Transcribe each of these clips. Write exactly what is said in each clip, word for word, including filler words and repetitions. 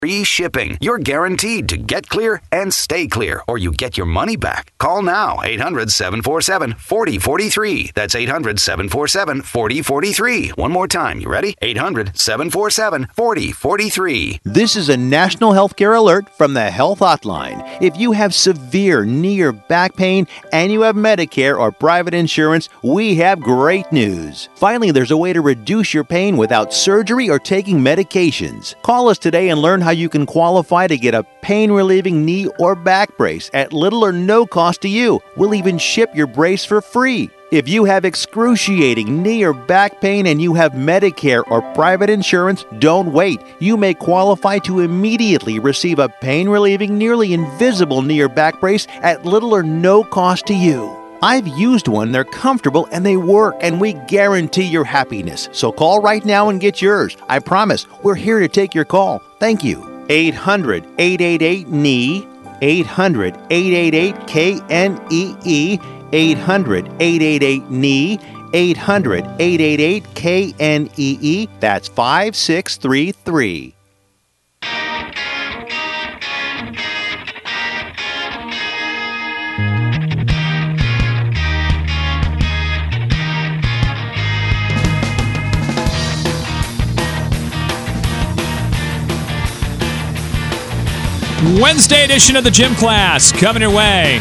Free shipping. You're guaranteed to get clear and stay clear, or you get your money back. Call now, eight hundred, seven four seven, four oh four three. That's eight hundred, seven four seven, four oh four three. One more time, you ready? eight hundred, seven four seven, four oh four three. This is a national healthcare alert from the Health Hotline. If you have severe knee or back pain and you have Medicare or private insurance, we have great news. Finally, there's a way to reduce your pain without surgery or taking medications. Call us today and learn how you can qualify to get a pain-relieving knee or back brace at little or no cost to you. We'll even ship your brace for free. If you have excruciating knee or back pain and you have Medicare or private insurance, don't wait. You may qualify to immediately receive a pain-relieving, nearly invisible knee or back brace at little or no cost to you. I've used one, they're comfortable, and they work, and we guarantee your happiness. So call right now and get yours. I promise, we're here to take your call. Thank you. eight hundred, eight eight eight, N E E, eight hundred, eight eight eight, K N E E, eight hundred, eight eight eight, N E E, eight hundred, eight eight eight, K N E E. That's five six three three. Wednesday edition of the Gym Class coming your way.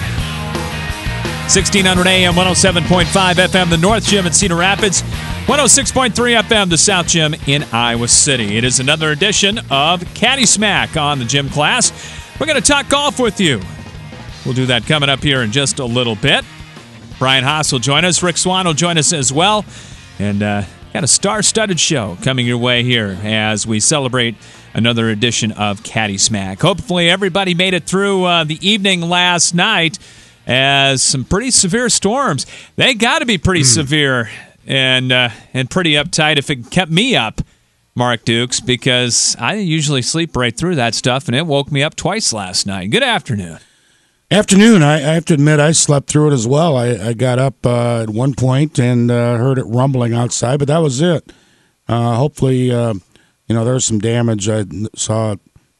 sixteen hundred A M, one oh seven point five F M, the North Gym in Cedar Rapids. one oh six point three F M, the South Gym in Iowa City. It is another edition of Caddy Smack on the Gym Class. We're going to talk golf with you. We'll do that coming up here in just a little bit. Brian Haas will join us. Rick Swan will join us as well. And uh, got a star-studded show coming your way here as we celebrate another edition of Caddy Smack. Hopefully everybody made it through uh, the evening last night as some pretty severe storms. They got to be pretty mm. severe and uh, and pretty uptight if it kept me up, Mark Dukes, because I usually sleep right through that stuff, and it woke me up twice last night. Good afternoon. Afternoon. I, I have to admit I slept through it as well. I, I got up uh, at one point and uh, heard it rumbling outside, but that was it. Uh, hopefully... Uh, You know, there was some damage. I saw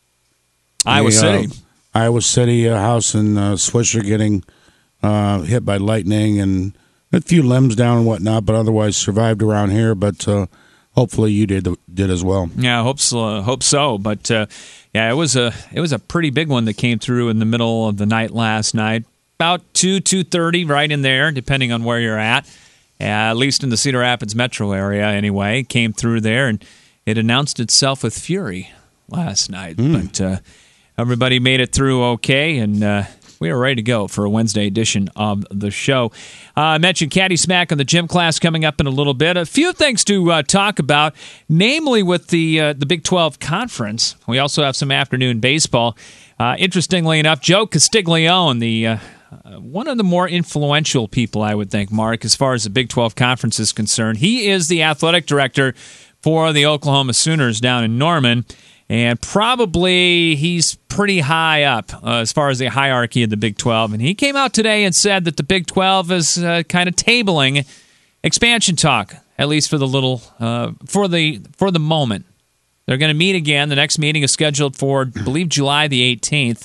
Iowa a, City. Uh, Iowa City, a house in uh, Swisher getting uh, hit by lightning and a few limbs down and whatnot, but otherwise survived around here. But uh, hopefully you did did as well. Yeah, I hope so. Uh, hope so. But uh, yeah, it was a it was a pretty big one that came through in the middle of the night last night, about two two thirty, right in there, depending on where you're at. Uh, at least in the Cedar Rapids metro area, anyway, came through there and. It announced itself with fury last night, mm. but uh, everybody made it through okay, and uh, we are ready to go for a Wednesday edition of the show. Uh, I mentioned Caddy Smack on the Gym Class coming up in a little bit. A few things to uh, talk about, namely with the uh, the Big twelve Conference. We also have some afternoon baseball. Uh, interestingly enough, Joe Castiglione, the uh, one of the more influential people, I would think, Mark, as far as the Big twelve Conference is concerned. He is the athletic director for the Oklahoma Sooners down in Norman, and probably he's pretty high up uh, as far as the hierarchy of the Big twelve. And he came out today and said that the Big twelve is uh, kind of tabling expansion talk, at least for the little uh, for the for the moment. They're going to meet again. The next meeting is scheduled for, I believe, July the eighteenth.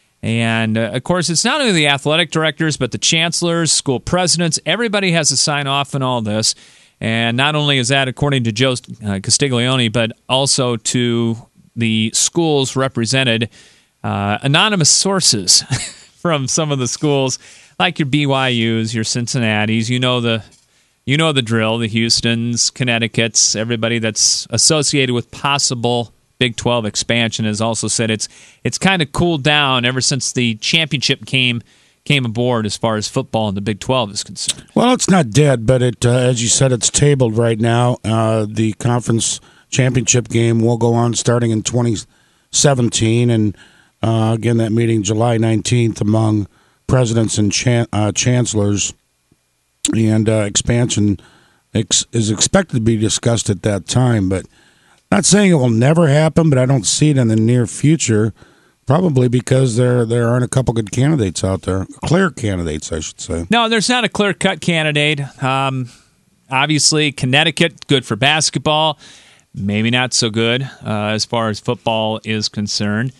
And, uh, of course, it's not only the athletic directors, but the chancellors, school presidents. Everybody has to sign off on all this. And not only is that according to Joe uh, Castiglione, but also to the schools represented, uh, anonymous sources from some of the schools, like your B Y Us, your Cincinnatis. You know the, you know the drill. The Houstons, Connecticut's, everybody that's associated with possible Big twelve expansion has also said it's it's kind of cooled down ever since the championship came. came aboard as far as football in the Big twelve is concerned. Well, it's not dead, but it, uh, as you said, it's tabled right now. Uh, the conference championship game will go on starting in twenty seventeen, and uh, again, that meeting July nineteenth among presidents and chan- uh, chancellors, and uh, expansion ex- is expected to be discussed at that time, but not saying it will never happen, but I don't see it in the near future. Probably because there there aren't a couple good candidates out there. Clear candidates, I should say. No, there's not a clear-cut candidate. Um, obviously, Connecticut, good for basketball. maybe not so good uh, as far as football is concerned.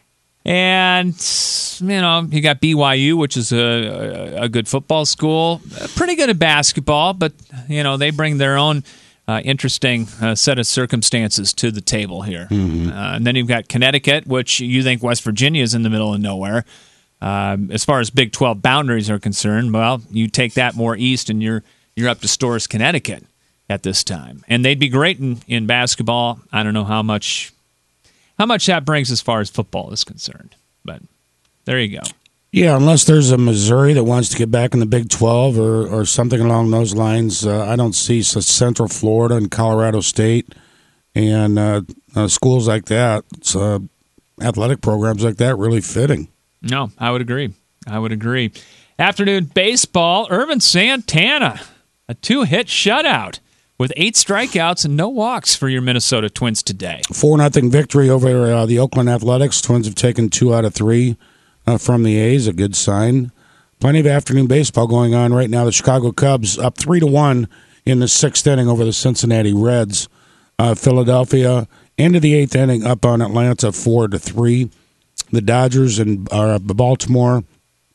And, you know, you got B Y U, which is a, a good football school. Pretty good at basketball, but, you know, they bring their own uh, interesting uh, set of circumstances to the table here. Mm-hmm. Uh, and then you've got Connecticut, which you think West Virginia is in the middle of nowhere. Um, as far as Big twelve boundaries are concerned, well, you take that more east and you're you're up to Storrs, Connecticut at this time. And they'd be great in, in basketball. I don't know how much... How much that brings as far as football is concerned. But there you go. Yeah, unless there's a Missouri that wants to get back in the Big twelve or, or something along those lines, uh, I don't see so Central Florida and Colorado State and uh, uh, schools like that, uh, athletic programs like that really fitting. No, I would agree. I would agree. Afternoon baseball, Irvin Santana, a two-hit shutout, with eight strikeouts and no walks for your Minnesota Twins today. four nothing victory over uh, the Oakland Athletics. Twins have taken two out of three uh, from the A's, a good sign. Plenty of afternoon baseball going on right now. The Chicago Cubs up three to one in the sixth inning over the Cincinnati Reds. Uh, Philadelphia, end of the eighth inning, up on Atlanta four to three. The Dodgers and uh, Baltimore,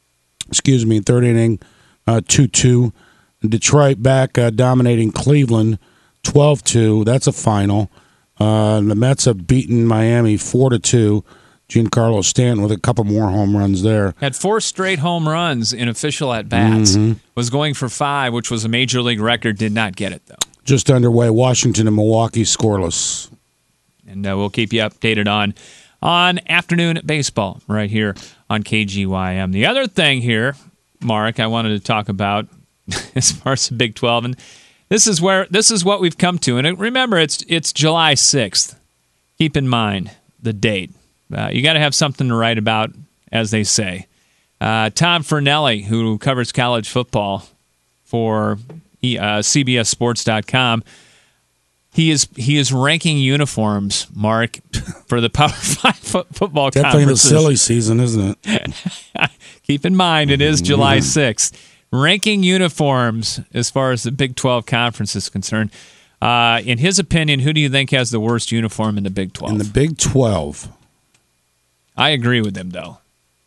excuse me, third inning, uh, two two. Detroit back uh, dominating Cleveland twelve two. That's a final. Uh, the Mets have beaten Miami four to two. Giancarlo Stanton with a couple more home runs there. Had four straight home runs in official at-bats. Mm-hmm. Was going for five, which was a major league record. Did not get it, though. Just underway. Washington and Milwaukee scoreless. And uh, we'll keep you updated on, on afternoon baseball right here on K G Y M. The other thing here, Mark, I wanted to talk about as far as the Big twelve, and this is where this is what we've come to. And remember, it's it's July sixth. Keep in mind the date. Uh, you got to have something to write about, as they say. Uh, Tom Fernelli, who covers college football for uh, C B S Sports dot com, he is he is ranking uniforms, Mark, for the Power Five fo- football Definitely conferences. Definitely the silly season, isn't it? Keep in mind, it is July sixth. Ranking uniforms as far as the Big twelve conference is concerned. Uh, in his opinion, who do you think has the worst uniform in the Big twelve? In the Big twelve. I agree with him, though.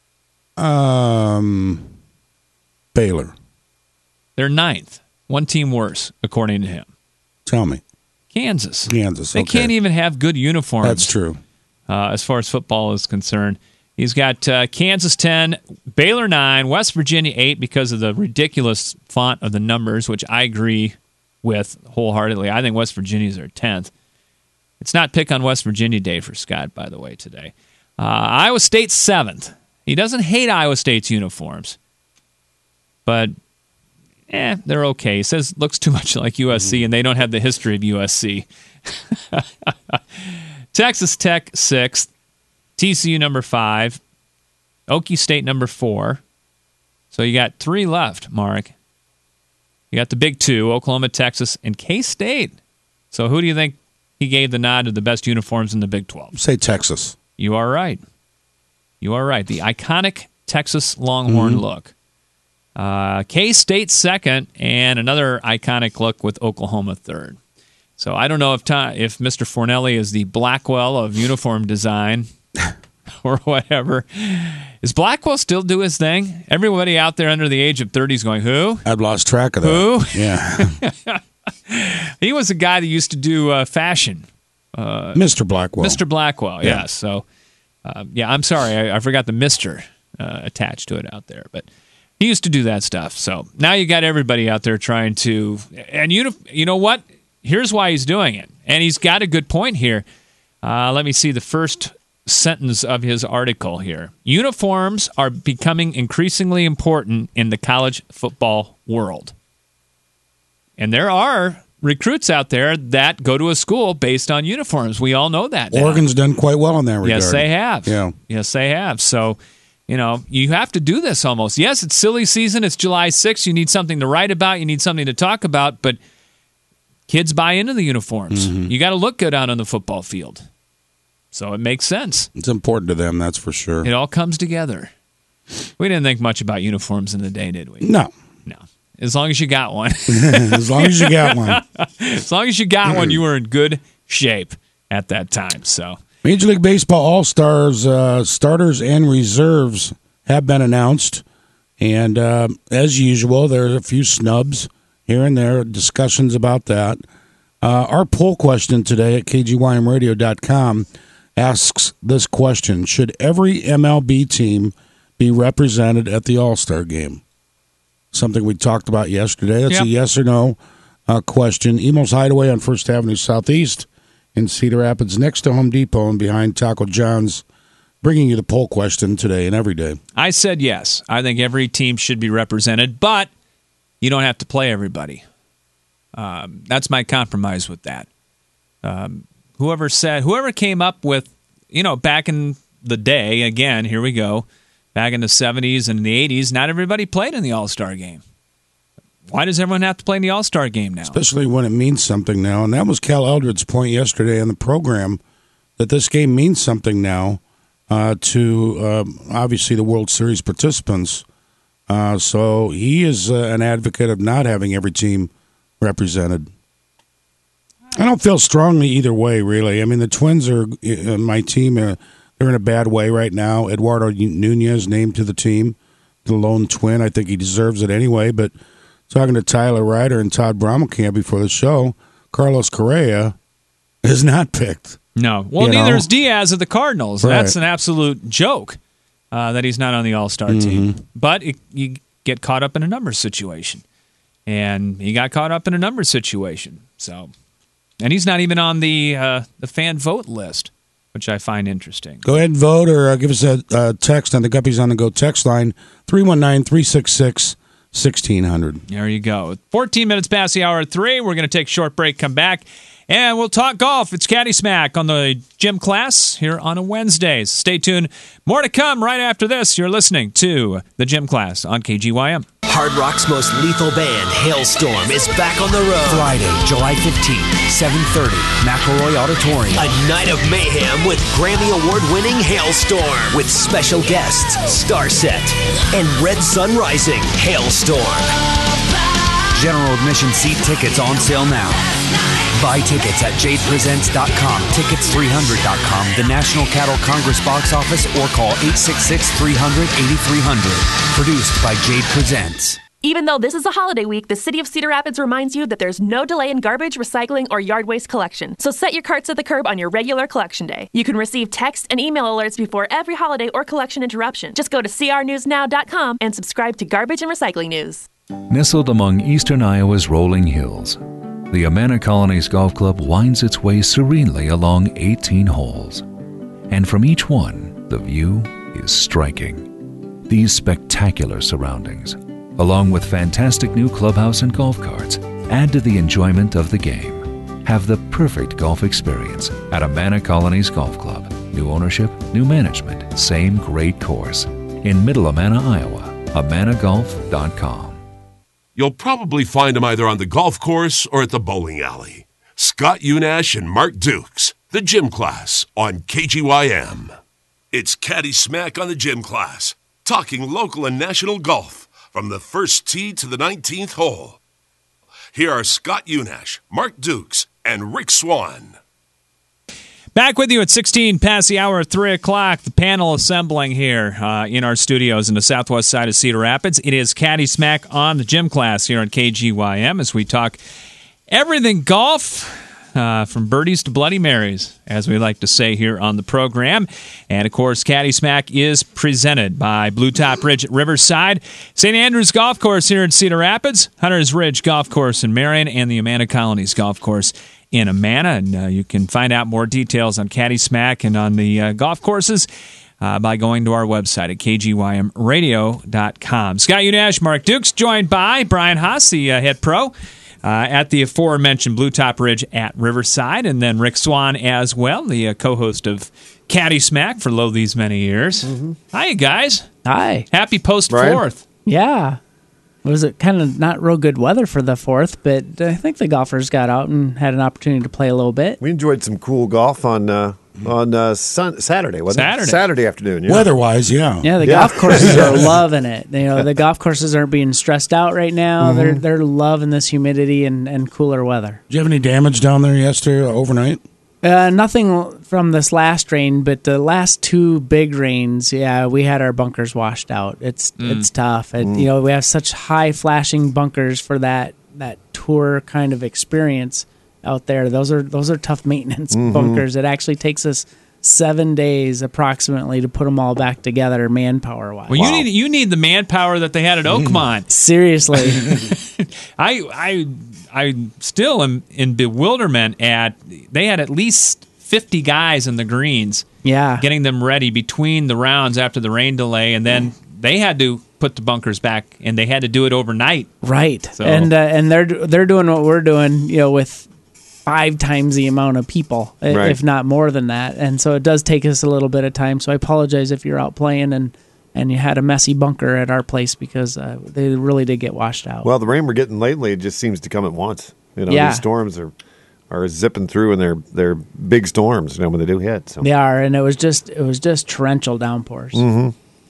Um, Baylor. They're ninth. One team worse, according to him. Tell me. Kansas. Kansas, They okay. can't even have good uniforms. That's true. Uh, as far as football is concerned. He's got uh, Kansas ten, Baylor nine, West Virginia eight because of the ridiculous font of the numbers, which I agree with wholeheartedly. I think West Virginia's are tenth. It's not pick on West Virginia Day for Scott, by the way, today. Uh, Iowa State seventh. He doesn't hate Iowa State's uniforms, but eh, they're okay. He says looks too much like U S C, and they don't have the history of U S C. Texas Tech sixth. T C U number five, Okie State number four. So you got three left, Mark. You got the big two, Oklahoma, Texas, and K-State. So who do you think he gave the nod to the best uniforms in the Big twelve? Say Texas. You are right. You are right. The iconic Texas Longhorn mm-hmm. look. Uh, K-State second, and another iconic look with Oklahoma third. So I don't know if Tom, if Mister Fornelli is the Blackwell of uniform design or whatever. Is Blackwell still do his thing? Everybody out there under the age of thirty is going, who? I've lost track of that. Who? Yeah. He was a guy that used to do uh, fashion. Uh, Mister Blackwell. Mister Blackwell, yeah. yes. So, uh, yeah, I'm sorry. I, I forgot the Mister uh, attached to it out there. But he used to do that stuff. So now you got everybody out there trying to... And you know, you know what? Here's why he's doing it. And he's got a good point here. Uh, let me see the first sentence of his article here. Uniforms are becoming increasingly important in the college football world. And there are recruits out there that go to a school based on uniforms. We all know that now. Oregon's done quite well in that regard. Yes, they have. Yeah. Yes, they have. So, you know, you have to do this almost. Yes, it's silly season. It's July sixth. You need something to write about. You need something to talk about. But kids buy into the uniforms. Mm-hmm. You got to look good out on the football field. So it makes sense. It's important to them, that's for sure. It all comes together. We didn't think much about uniforms in the day, did we? No. No. As long as you got one. As long as you got one. As long as you got one, you were in good shape at that time. So Major League Baseball All-Stars uh, starters and reserves have been announced. And uh, as usual, there are a few snubs here and there, discussions about that. Uh, our poll question today at K G Y M radio dot com asks this question: should every M L B team be represented at the All-Star game? Something we talked about yesterday. That's yep. a yes or no uh, question. Emo's Hideaway on First Avenue Southeast in Cedar Rapids, next to Home Depot and behind Taco John's, bringing you the poll question today and every day. I said yes. I think every team should be represented, but you don't have to play everybody. Um, that's my compromise with that. Um, whoever said, whoever came up with, you know, back in the day, again, here we go, back in the seventies and the eighties, not everybody played in the All-Star game. Why does everyone have to play in the All-Star game now? Especially when it means something now. And that was Cal Eldred's point yesterday on the program, that this game means something now uh, to, uh, obviously, the World Series participants. Uh, so he is uh, an advocate of not having every team represented. I don't feel strongly either way, really. I mean, the Twins are uh, my team. Uh, they're in a bad way right now. Eduardo Nunez named to the team, the lone twin. I think he deserves it anyway. But talking to Tyler Ryder and Todd Brommelkamp before the show, Carlos Correa is not picked. No. Well, you neither know? is Diaz of the Cardinals. Right. That's an absolute joke uh, that he's not on the All-Star Mm-hmm. team. But it, you get caught up in a numbers situation. And he got caught up in a numbers situation. So, and he's not even on the uh, the fan vote list, which I find interesting. Go ahead and vote, or uh, give us a uh, text on the Guppies on the Go text line, three one nine, three six six, one six zero zero. There you go. fourteen minutes past the hour of three. We're going to take a short break, come back, and we'll talk golf. It's Caddy Smack on the gym class here on a Wednesday. Stay tuned. More to come right after this. You're listening to the gym class on K G Y M. Hard Rock's most lethal band, Hailstorm, is back on the road. Friday, July fifteenth, seven thirty, McElroy Auditorium. A night of mayhem with Grammy Award-winning Hailstorm. With special guests, Starset and Red Sun Rising. Hailstorm. General admission seat tickets on sale now. Buy tickets at jade presents dot com, tickets three hundred dot com, the National Cattle Congress box office, or call eight six six, three hundred, eighty-three hundred. Produced by Jade Presents. Even though this is a holiday week, the City of Cedar Rapids reminds you that there's no delay in garbage, recycling, or yard waste collection. So set your carts at the curb on your regular collection day. You can receive text and email alerts before every holiday or collection interruption. Just go to c r news now dot com and subscribe to Garbage and Recycling News. Nestled among eastern Iowa's rolling hills, the Amana Colonies Golf Club winds its way serenely along eighteen holes. And from each one, the view is striking. These spectacular surroundings, along with fantastic new clubhouse and golf carts, add to the enjoyment of the game. Have the perfect golf experience at Amana Colonies Golf Club. New ownership, new management, same great course. In Middle Amana, Iowa, amana golf dot com. You'll probably find them either on the golf course or at the bowling alley. Scott Unash and Mark Dukes, the gym class on K G Y M. It's Caddy Smack on the gym class, talking local and national golf from the first tee to the nineteenth hole. Here are Scott Unash, Mark Dukes, and Rick Swan. Back with you at sixteen past the hour of three o'clock. The panel assembling here uh, in our studios in the southwest side of Cedar Rapids. It is Caddy Smack on the gym class here on K G Y M as we talk everything golf, uh, from birdies to Bloody Marys, as we like to say here on the program. And, of course, Caddy Smack is presented by Blue Top Ridge at Riverside, Saint Andrews Golf Course here in Cedar Rapids, Hunters Ridge Golf Course in Marion, and the Amana Colonies Golf Course in Amana. And uh, you can find out more details on Caddy Smack and on the uh, golf courses uh, by going to our website at k g y m radio dot com. Scott Unash, Mark Dukes, joined by Brian Haas, the uh, head pro uh, at the aforementioned Blue Top Ridge at Riverside, and then Rick Swan as well, the uh, co-host of Caddy Smack for lo these many years. Mm-hmm. Hi, guys. Hi. Happy post-fourth. Yeah. Was it kind of not real good weather for the fourth, but I think the golfers got out and had an opportunity to play a little bit. We enjoyed some cool golf on uh, on uh, sun- Saturday, wasn't Saturday. it? Saturday afternoon. Yeah. Weather-wise, yeah. Yeah, the Yeah. golf courses are loving it. You know, the golf courses aren't being stressed out right now. Mhm. They're they're loving this humidity and, and cooler weather. Did you have any damage down there yesterday, overnight? Uh, nothing from this last rain, but the last two big rains, yeah, we had our bunkers washed out. It's Mm. it's tough. It, Mm. You know, we have such high flashing bunkers for that that tour kind of experience out there. Those are those are tough maintenance Mhm. bunkers. It actually takes us seven days approximately to put them all back together, manpower wise. Well, you need you need the manpower that they had at Oakmont. Seriously. I I I still am in bewilderment at they had at least fifty guys in the greens. Yeah. Getting them ready between the rounds after the rain delay, and then they had to put the bunkers back, and they had to do it overnight. Right. So- And uh, and they're they're doing what we're doing, you know, with five times the amount of people, i- Right. if not more than that. And so it does take us a little bit of time. So I apologize if you're out playing and and you had a messy bunker at our place because uh, they really did get washed out. Well, the rain we're getting lately, it just seems to come at once. You know, Yeah. these storms are are zipping through, and they're they're big storms. You know, when they do hit. So. They are, and it was just it was just torrential downpours. Mm-hmm.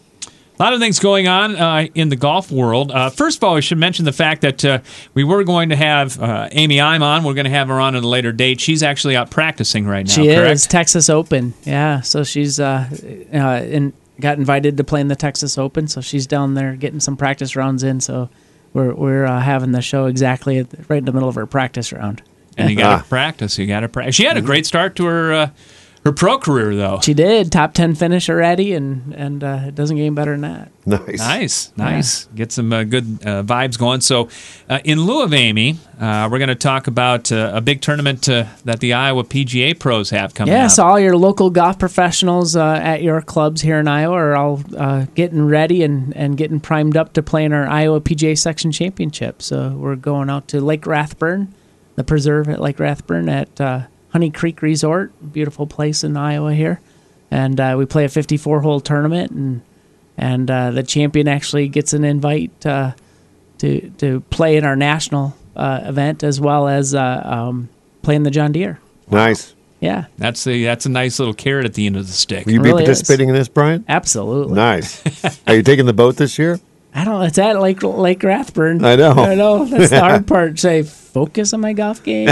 A lot of things going on uh, in the golf world. Uh, first of all, we should mention the fact that uh, we were going to have uh, Amy I'm on. We're going to have her on at a later date. She's actually out practicing right now, She correct? is Texas Open, yeah. So she's uh, uh, in, got invited to play in the Texas Open, so she's down there getting some practice rounds in. So we're we're uh, having the show exactly at the, right in the middle of her practice round. And you got to Ah. practice. You got to practice. She had a great start to her uh, her pro career, though. She did top ten finish already, and and uh, it doesn't get any better than that. Nice. Nice, nice. Get some uh, good uh, vibes going. So, uh, in lieu of Amy, uh, we're going to talk about uh, a big tournament uh, that the Iowa P G A pros have coming Yeah, up. so all your local golf professionals uh, at your clubs here in Iowa are all uh, getting ready and, and getting primed up to play in our Iowa P G A Section Championship. So we're going out to Lake Rathburn, the preserve at Lake Rathburn at uh, Honey Creek Resort, beautiful place in Iowa here. And uh, we play a fifty-four hole tournament, and and uh, the champion actually gets an invite uh, to to play in our national uh, event as well as uh, um, play in the John Deere. Nice. Yeah, That's the that's a nice little carrot at the end of the stick. Will you be really participating in this, Brian? absolutely. Nice. Are you taking the boat this year? I don't know. It's at Lake Lake Rathburn. I know. I know. That's the hard part. Say, focus on my golf game.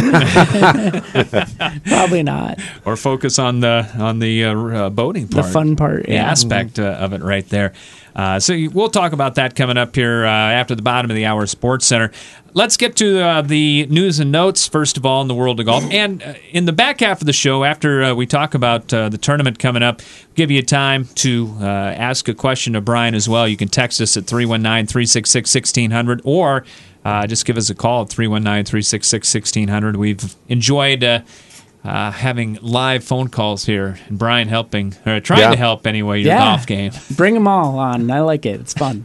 Probably not. Or focus on the on the uh, uh, boating The part, fun part, the yeah. aspect uh, of it right there. Uh, so you- we'll talk about that coming up here uh, after the bottom of the hour, Sports Center. Let's get to uh, the news and notes first of all in the world of golf, and uh, in the back half of the show, after uh, we talk about uh, the tournament coming up, give you time to uh, ask a question of Brian as well. You can text us at three one nine, three six six, one six zero zero or uh, just give us a call at three one nine, three six six, one six zero zero. We've enjoyed uh, uh, having live phone calls here, and Brian helping, or trying Yeah. to help anyway, your Yeah. golf game. Bring them all on. I like it. It's fun.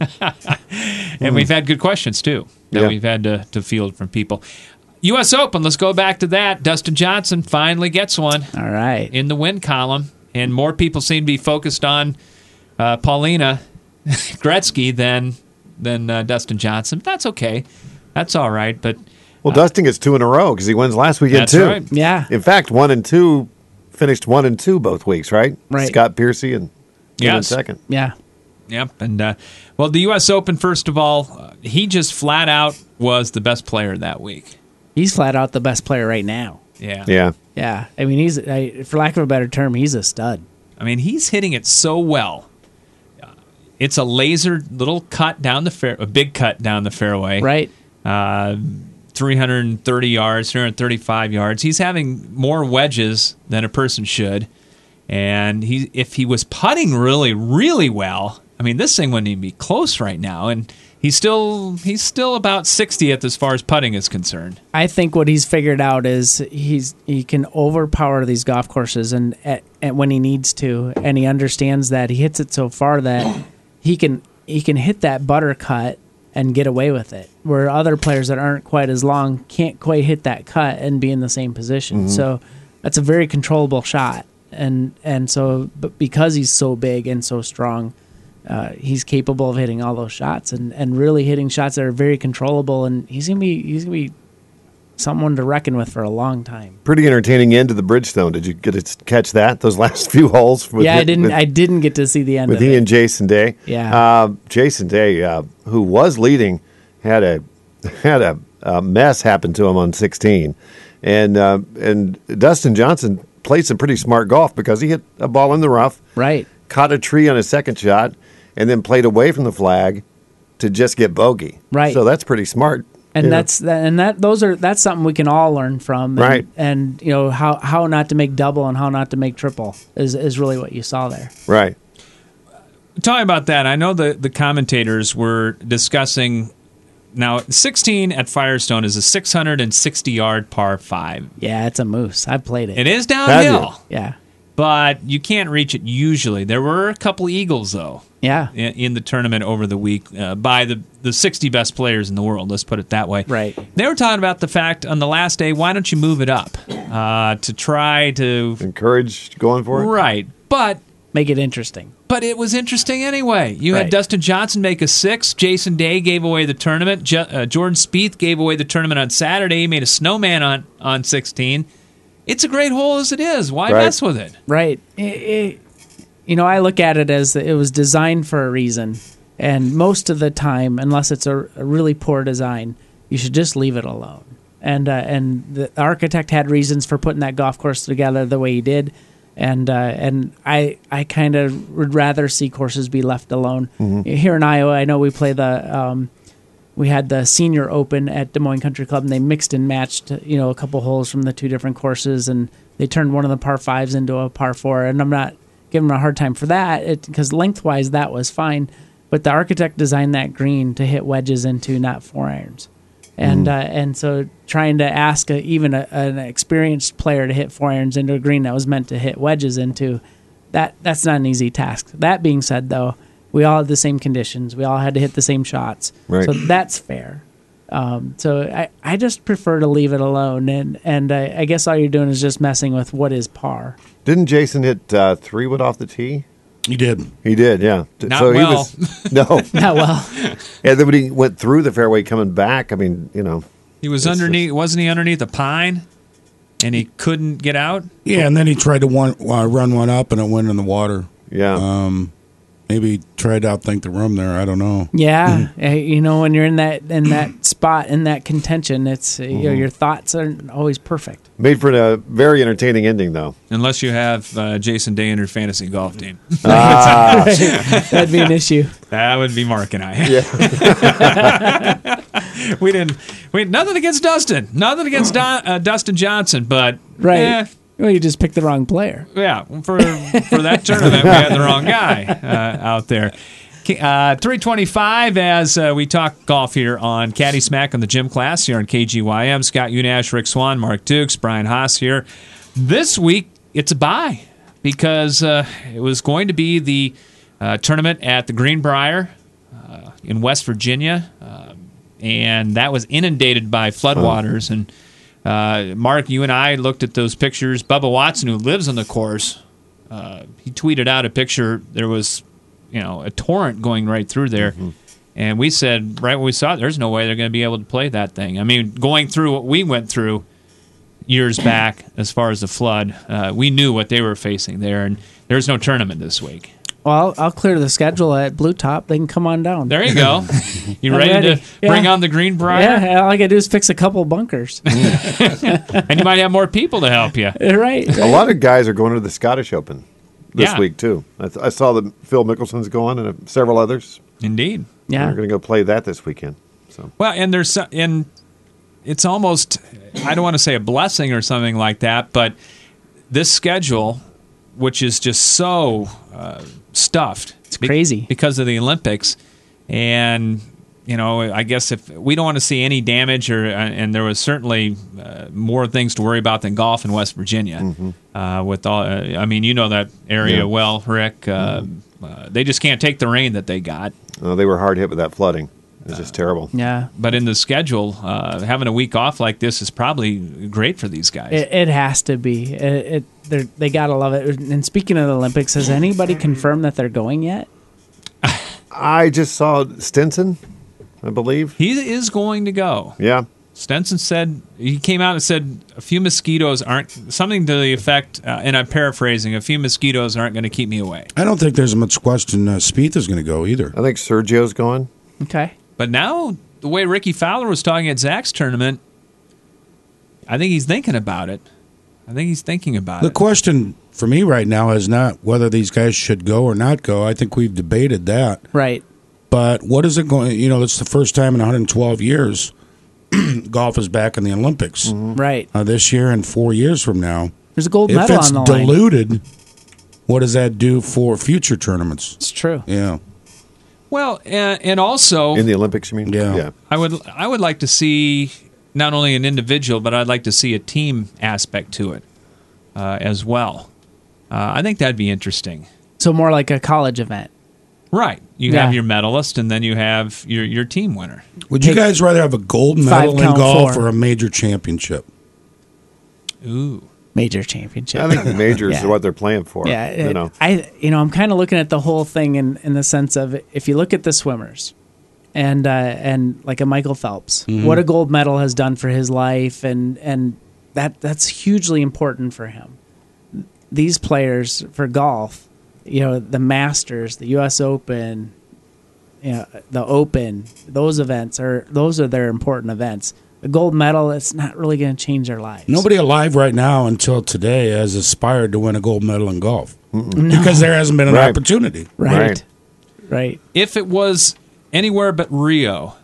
And we've had good questions, too, that Yeah. we've had to, to field from people. U S Open, let's go back to that. Dustin Johnson finally gets one All right. in the win column, and more people seem to be focused on uh, Paulina Gretzky than than uh, Dustin Johnson. But that's okay. That's all right. But Well, Dustin gets two in a row because he wins last weekend That's too. right. Yeah. In fact, one and two finished one and two both weeks, right? Right. Scott Piercy and him in Yes. second. Yeah. Yep. And, uh, well, the U S Open, first of all, uh, he just flat out was the best player that week. He's flat out the best player right now. Yeah. Yeah. Yeah. I mean, he's, I, for lack of a better term, he's a stud. I mean, he's hitting it so well. Uh, It's a laser little cut down the fair, a big cut down the fairway. Right. Uh, three hundred thirty yards, three hundred thirty-five yards. He's having more wedges than a person should. And he, if he was putting really, really well, I mean, this thing wouldn't even be close right now. And he's still he's still about sixtieth as far as putting is concerned. I think what he's figured out is he's he can overpower these golf courses and at, at when he needs to, and he understands that he hits it so far that he can he can hit that butter cut and get away with it, where other players that aren't quite as long can't quite hit that cut and be in the same position. Mhm. So that's a very controllable shot, and and so but because he's so big and so strong. Uh, he's capable of hitting all those shots and, and really hitting shots that are very controllable, and he's gonna be he's gonna be someone to reckon with for a long time. Pretty entertaining end to the Bridgestone. Did you get to catch that? Those last few holes. With yeah, him- I didn't with, I didn't get to see the end with of he it. and Jason Day. Yeah. uh, Jason Day, uh, who was leading, had a had a, a mess happen to him on sixteen, and uh, and Dustin Johnson played some pretty smart golf because he hit a ball in the rough, right? Caught a tree on his second shot, and then played away from the flag to just get bogey. Right. So that's pretty smart. And you know. that's that, and that those are that's something we can all learn from. And, Right. And you know how how not to make double and how not to make triple is is really what you saw there. Right. Talking about that, I know the, the commentators were discussing now sixteen at Firestone is a six hundred sixty yard par five. Yeah, it's a moose. I played it. It is downhill. Yeah. But you can't reach it usually. There were a couple eagles, though. Yeah. In, in the tournament over the week uh, by the, the sixty best players in the world, let's put it that way. Right. They were talking about the fact on the last day, why don't you move it up uh, to try to... Encourage going for it? Right. But... Make it interesting. But it was interesting anyway. You Right. had Dustin Johnson make a six. Jason Day gave away the tournament. J- uh, Jordan Spieth gave away the tournament on Saturday. He made a snowman on, on sixteen. It's a great hole as it is. Why Right. mess with it? Right. It, it, you know, I look at it as it was designed for a reason, and most of the time, unless it's a, a really poor design, you should just leave it alone. And uh, and the architect had reasons for putting that golf course together the way he did, and uh, and I I kind of would rather see courses be left alone. Mm-hmm. Here in Iowa, I know we play the. Um, We had the Senior Open at Des Moines Country Club, and they mixed and matched, you know, a couple holes from the two different courses, and they turned one of the par fives into a par four. And I'm not giving them a hard time for that, because lengthwise that was fine. But the architect designed that green to hit wedges into, not four irons. And Mm. uh, and so trying to ask a, even a, an experienced player to hit four irons into a green that was meant to hit wedges into, that that's not an easy task. That being said, though, we all had the same conditions. We all had to hit the same shots. Right. So that's fair. Um, so I, I just prefer to leave it alone. And, and I, I guess all you're doing is just messing with what is par. Didn't Jason hit uh, three wood off the tee? He did. He did, yeah. T- Not so well. He was, no. Not well. And then when he went through the fairway coming back, I mean, you know. He was It's underneath, wasn't he underneath a pine? And he couldn't get out? Yeah, and then he tried to one, uh, run one up, and it went in the water. Yeah. Um, maybe he tried to outthink the room there. I don't know. Yeah, eh, you know, when you're in that in that spot in that contention, it's uh, you know, your thoughts aren't always perfect. Made for a very entertaining ending, though. Unless you have uh, Jason Day in your fantasy golf team. Ah. That'd be an issue. That would be Mark and I. Yeah. we didn't. We nothing against Dustin. Nothing against Don, uh, Dustin Johnson, but Right. eh, Well, you just picked the wrong player. yeah, for for that tournament, we had the wrong guy uh, out there. Uh, three twenty-five as uh, we talk golf here on Caddy Smack on the Gym Class here on K G Y M. Scott Unash, Rick Swan, Mark Dukes, Brian Haas here. This week, it's a bye because uh, it was going to be the uh, tournament at the Greenbrier uh, in West Virginia, uh, and that was inundated by floodwaters. And uh, Mark, you and I looked at those pictures. Bubba Watson, who lives on the course, uh, he tweeted out a picture. There was, you know, a torrent going right through there. Mm-hmm. And we said, right when we saw it, there's no way they're going to be able to play that thing. I mean, going through what we went through years back as far as the flood, uh, we knew what they were facing there, and there's no tournament this week. Well, I'll, I'll clear the schedule at Blue Top. They can come on down. There you go. You I'm ready, ready. to Yeah. bring on the Greenbrier? Yeah, all I got to do is fix a couple bunkers. And you might have more people to help you. right. A lot of guys are going to the Scottish Open this Yeah. week, too. I, th- I saw that Phil Mickelson's going and uh, several others. Indeed. Yeah. They're going to go play that this weekend. So Well, and there's so- and it's almost, I don't want to say a blessing or something like that, but this schedule, which is just so uh, stuffed, it's crazy because of the Olympics, and you know, I guess if we don't want to see any damage, or and there was certainly uh, more things to worry about than golf in West Virginia. Mm-hmm. Uh, with all, uh, I mean, you know that area Yeah. well, Rick. Uh, mm-hmm. uh, they just can't take the rain that they got. uh, they were hard hit with that flooding. It was just terrible. Yeah. But in the schedule, uh, having a week off like this is probably great for these guys. It, it has to be. It, it they gotta love it. And speaking of the Olympics, has anybody confirmed that they're going yet? I just saw Stinson, I believe. He is going to go. Yeah. Stenson said, he came out and said a few mosquitoes aren't, something to the effect, uh, and I'm paraphrasing, a few mosquitoes aren't going to keep me away. I don't think there's much question uh, Spieth is going to go either. I think Sergio's going. Okay. But now, the way Ricky Fowler was talking at Zach's tournament, I think he's thinking about it. I think he's thinking about The it. question for me right now is not whether these guys should go or not go. I think we've debated that. Right. But what is it going? You know, it's the first time in one hundred twelve years golf is back in the Olympics. Right. Uh, this year and four years from now. There's a gold If medal it's on the line. diluted, what does that do for future tournaments? It's true. Yeah. Well, and, and also In the Olympics, you mean? Yeah. Yeah. I would I would like to see not only an individual, but I'd like to see a team aspect to it uh, as well. Uh, I think that'd be interesting. So more like a college event. Right. You Yeah. have your medalist, and then you have your your team winner. Would you Take guys rather have a gold five medal in count golf four. or a major championship? Ooh. Major championship. I think the majors Yeah. are what they're playing for. Yeah, You it- know. I you know I'm kind of looking at the whole thing in, in the sense of if you look at the swimmers, and uh, and like a Michael Phelps, what a gold medal has done for his life, and and that that's hugely important for him. These players for golf, you know, the Masters, the U S Open, you know, the Open, those events are those are their important events. A gold medal, it's not really going to change their lives. Nobody alive right now until today has aspired to win a gold medal in golf because there hasn't been an Right. opportunity. right, Right. right. If it was anywhere but Rio,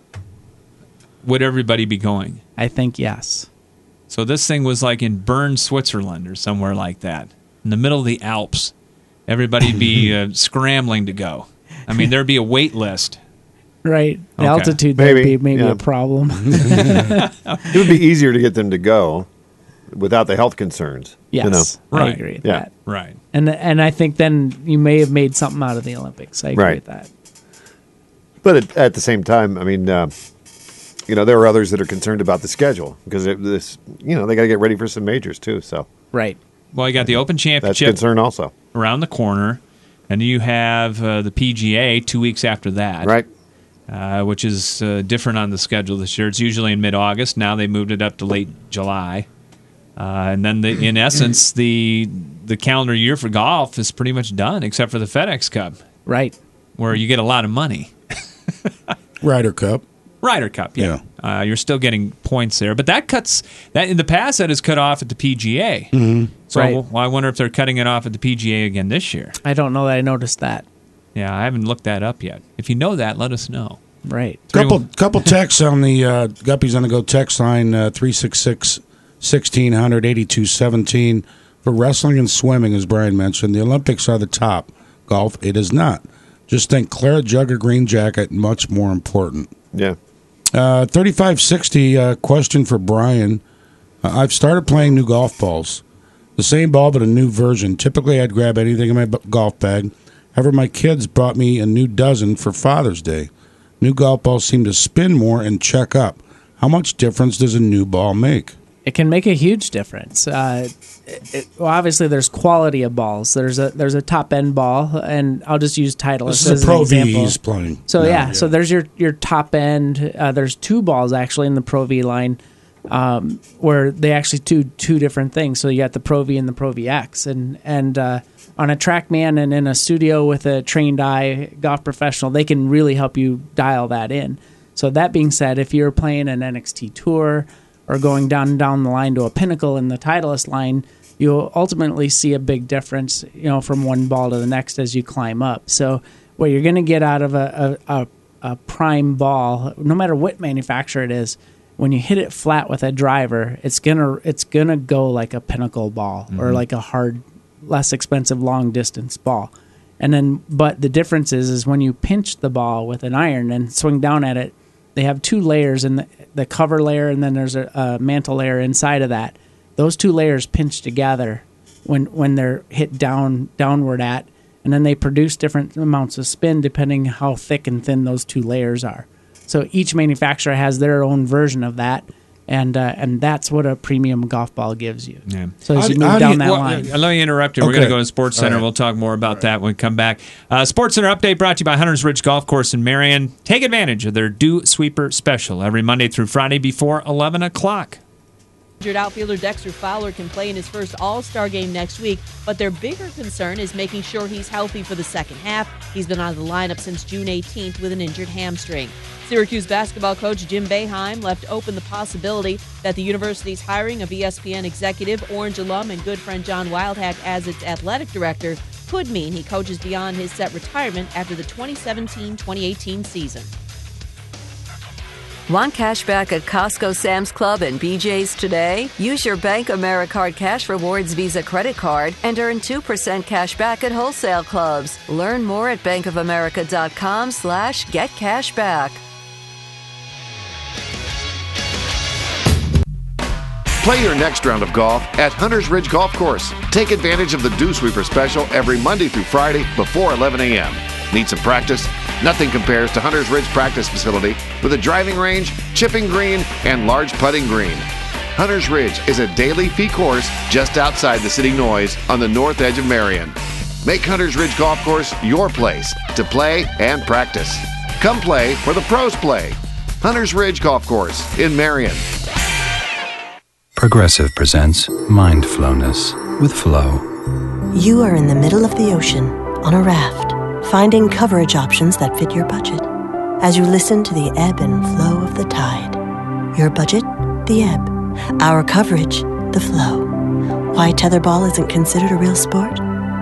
would everybody be going? I think yes. So this thing was like in Bern, Switzerland, or somewhere like that, in the middle of the Alps. Everybody'd be uh, scrambling to go. I mean, there'd be a wait list. Right. The Okay. altitude Maybe, would be maybe yeah. a problem. It would be easier to get them to go without the health concerns. Yes. You know? I Right. agree with Yeah. that. Right. And and I think then you may have made something out of the Olympics. I agree Right. with that. But at, at the same time, I mean, uh, you know, there are others that are concerned about the schedule because it, this, you know, they got to get ready for some majors too. So Right. Well, you got the Open that's a Championship concern also. around the corner, and you have uh, the P G A two weeks after that. Right. Uh, which is uh, different on the schedule this year. It's usually in mid-August. Now they moved it up to late July. Uh, and then, the, in essence, the the calendar year for golf is pretty much done, except for the FedEx Cup, Right. where you get a lot of money. Ryder Cup. Ryder Cup, yeah. Uh, you're still getting points there. But that cuts, that in the past, that is cut off at the P G A. Mm-hmm. So Right. well, I wonder if they're cutting it off at the P G A again this year. I don't know that I noticed that. Yeah, I haven't looked that up yet. If you know that, let us know. Right. Couple couple texts on the uh, Guppies on the Go text line uh, three six six, one six zero zero, eight two one seven. For wrestling and swimming, as Brian mentioned, the Olympics are the top. Golf, it is not. Just think claret jug or green jacket, much more important. Yeah. Uh, thirty-five sixty, uh, question for Brian. Uh, I've started playing new golf balls. The same ball, but a new version. Typically, I'd grab anything in my b- golf bag. However, my kids brought me a new dozen for Father's Day. New golf balls seem to spin more and check up. How much difference does a new ball make? It can make a huge difference. Uh, it, it, well, obviously, there's quality of balls. There's a there's a top end ball, and I'll just use Titleist This as is a an Pro V example. he's playing. So No, yeah, so there's your your top end. Uh, there's two balls actually in the Pro V line, um, where they actually do two different things. So you got the Pro V and the Pro V X, and and uh, on a TrackMan and in a studio with a trained eye golf professional, they can really help you dial that in. So that being said, if you're playing an N X T Tour or going down down the line to a Pinnacle in the Titleist line, you'll ultimately see a big difference, you know, from one ball to the next as you climb up. So what you're going to get out of a, a, a, a prime ball, no matter what manufacturer it is, when you hit it flat with a driver, it's gonna it's gonna go like a Pinnacle ball mm-hmm. or like a hard, less expensive long distance ball. And then, but the difference is, is when you pinch the ball with an iron and swing down at it, they have two layers in the, the cover layer, and then there's a, a mantle layer inside of that. Those two layers pinch together when when they're hit down downward at, and then they produce different amounts of spin depending how thick and thin those two layers are. So each manufacturer has their own version of that, and uh, and that's what a premium golf ball gives you. Yeah. So as How you do- move how do down you- that Well, line. uh, let me interrupt you. We're Okay. going to go to Sports Center. All right. We'll talk more about that when we come back. Uh, Sports Center update brought to you by Hunters Ridge Golf Course in Marion. Take advantage of their Dew Sweeper special every Monday through Friday before eleven o'clock. Injured outfielder Dexter Fowler can play in his first All-Star game next week, but their bigger concern is making sure he's healthy for the second half. He's been out of the lineup since June eighteenth with an injured hamstring. Syracuse basketball coach Jim Boeheim left open the possibility that the university's hiring of E S P N executive, Orange alum, and good friend John Wildhack as its athletic director could mean he coaches beyond his set retirement after the twenty seventeen twenty eighteen season. Want cash back at Costco, Sam's Club, and B J's today? Use your Bank AmeriCard Cash Rewards Visa credit card and earn two percent cash back at wholesale clubs. Learn more at bankofamerica.com slash get cash back. Play your next round of golf at Hunters Ridge Golf Course. Take advantage of the Dew Sweeper special every Monday through Friday before eleven a.m. Need some practice? Nothing compares to Hunters Ridge Practice Facility with a driving range, chipping green, and large putting green. Hunters Ridge is a daily fee course just outside the city noise on the north edge of Marion. Make Hunters Ridge Golf Course your place to play and practice. Come play where the pros play. Hunters Ridge Golf Course in Marion. Progressive presents Mindfulness with Flow. You are in the middle of the ocean on a raft, finding coverage options that fit your budget. As you listen to the ebb and flow of the tide. Your budget, the ebb. Our coverage, the flow. Why tetherball isn't considered a real sport?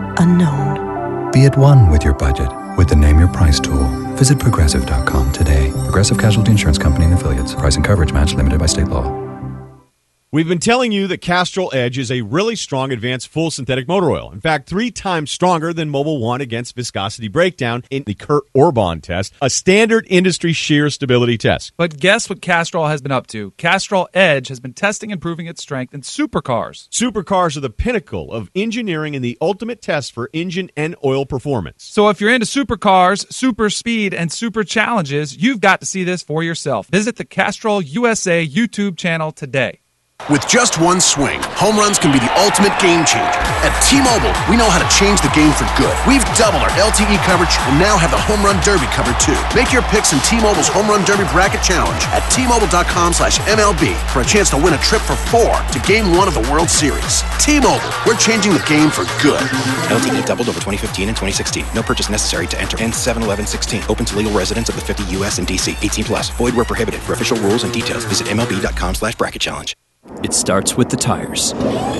Unknown. Be at one with your budget with the Name Your Price tool. Visit Progressive dot com today. Progressive Casualty Insurance Company and Affiliates. Price and coverage match limited by state law. We've been telling you that Castrol Edge is a really strong advanced full synthetic motor oil. In fact, three times stronger than Mobil one against viscosity breakdown in the Kurt Orban test, a standard industry shear stability test. But guess what Castrol has been up to? Castrol Edge has been testing and proving its strength in supercars. Supercars are the pinnacle of engineering and the ultimate test for engine and oil performance. So if you're into supercars, super speed, and super challenges, you've got to see this for yourself. Visit the Castrol U S A YouTube channel today. With just one swing, home runs can be the ultimate game changer. At T-Mobile, we know how to change the game for good. We've doubled our L T E coverage and now have the Home Run Derby covered too. Make your picks in T-Mobile's Home Run Derby Bracket Challenge at T-Mobile.com slash MLB for a chance to win a trip for four to Game one of the World Series. T-Mobile, we're changing the game for good. L T E doubled over twenty fifteen and twenty sixteen. No purchase necessary to enter. N seven eleven sixteen. Open to legal residents of the fifty U S and D C. eighteen plus. Void where prohibited. For official rules and details, visit MLB.com slash bracket challenge. It starts with the tires.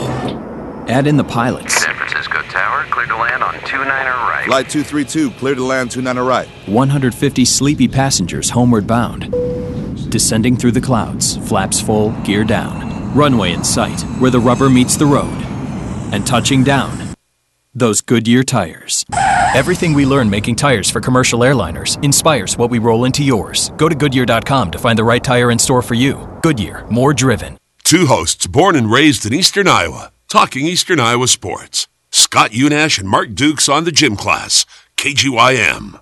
Add in the pilots. San Francisco Tower, clear to land on two niner right. Flight two three two, clear to land two niner right. one hundred fifty sleepy passengers homeward bound. Descending through the clouds, flaps full, gear down. Runway in sight, where the rubber meets the road. And touching down, those Goodyear tires. Everything we learn making tires for commercial airliners inspires what we roll into yours. Go to Goodyear dot com to find the right tire in store for you. Goodyear, more driven. Two hosts born and raised in Eastern Iowa, talking Eastern Iowa sports. Scott Unash and Mark Dukes on the Gym Class, K G Y M.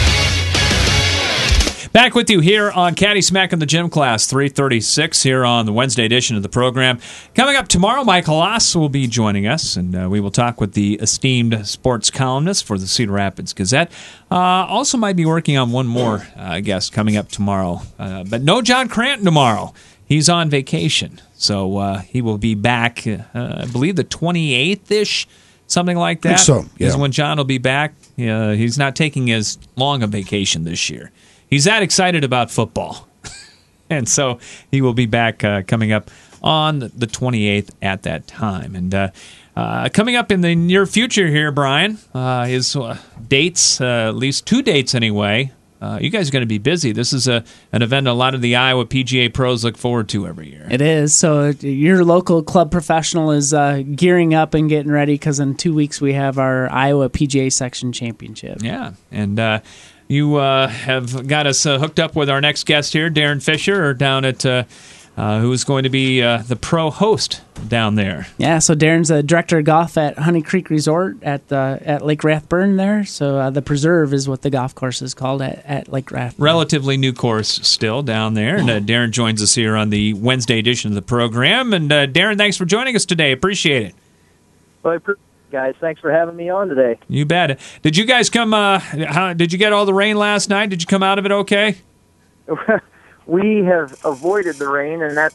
Back with you here on Caddy Smack in the Gym Class, three thirty-six here on the Wednesday edition of the program. Coming up tomorrow, Mike Halas will be joining us, and uh, we will talk with the esteemed sports columnist for the Cedar Rapids Gazette. Uh, also might be working on one more uh, guest coming up tomorrow, uh, but no John Cranton tomorrow. He's on vacation, so uh, he will be back, uh, I believe, the twenty-eighth-ish, something like that. I think so, yeah. Is when John will be back. Uh, he's not taking as long a vacation this year. He's that excited about football, and so he will be back uh, coming up on the twenty-eighth at that time. And uh, uh, coming up in the near future here, Brian, uh, is uh, dates, uh, at least two dates anyway. Uh, you guys are going to be busy. This is a an event a lot of the Iowa P G A pros look forward to every year. It is. So your local club professional is uh, gearing up and getting ready because in two weeks we have our Iowa P G A Section Championship. Yeah, and uh, you uh, have got us uh, hooked up with our next guest here, Darren Fisher, down at uh, uh, who is going to be uh, the pro host down there. Yeah, so Darren's a director of golf at Honey Creek Resort at the at Lake Rathburn there. So uh, the Preserve is what the golf course is called at, at Lake Rathburn. Relatively new course still down there. And uh, Darren joins us here on the Wednesday edition of the program. And uh, Darren, thanks for joining us today. Appreciate it. Well, I appreciate it, guys. Thanks for having me on today. You bet. Did you guys come, uh, how, did you get all the rain last night? Did you come out of it okay? We have avoided the rain, and that's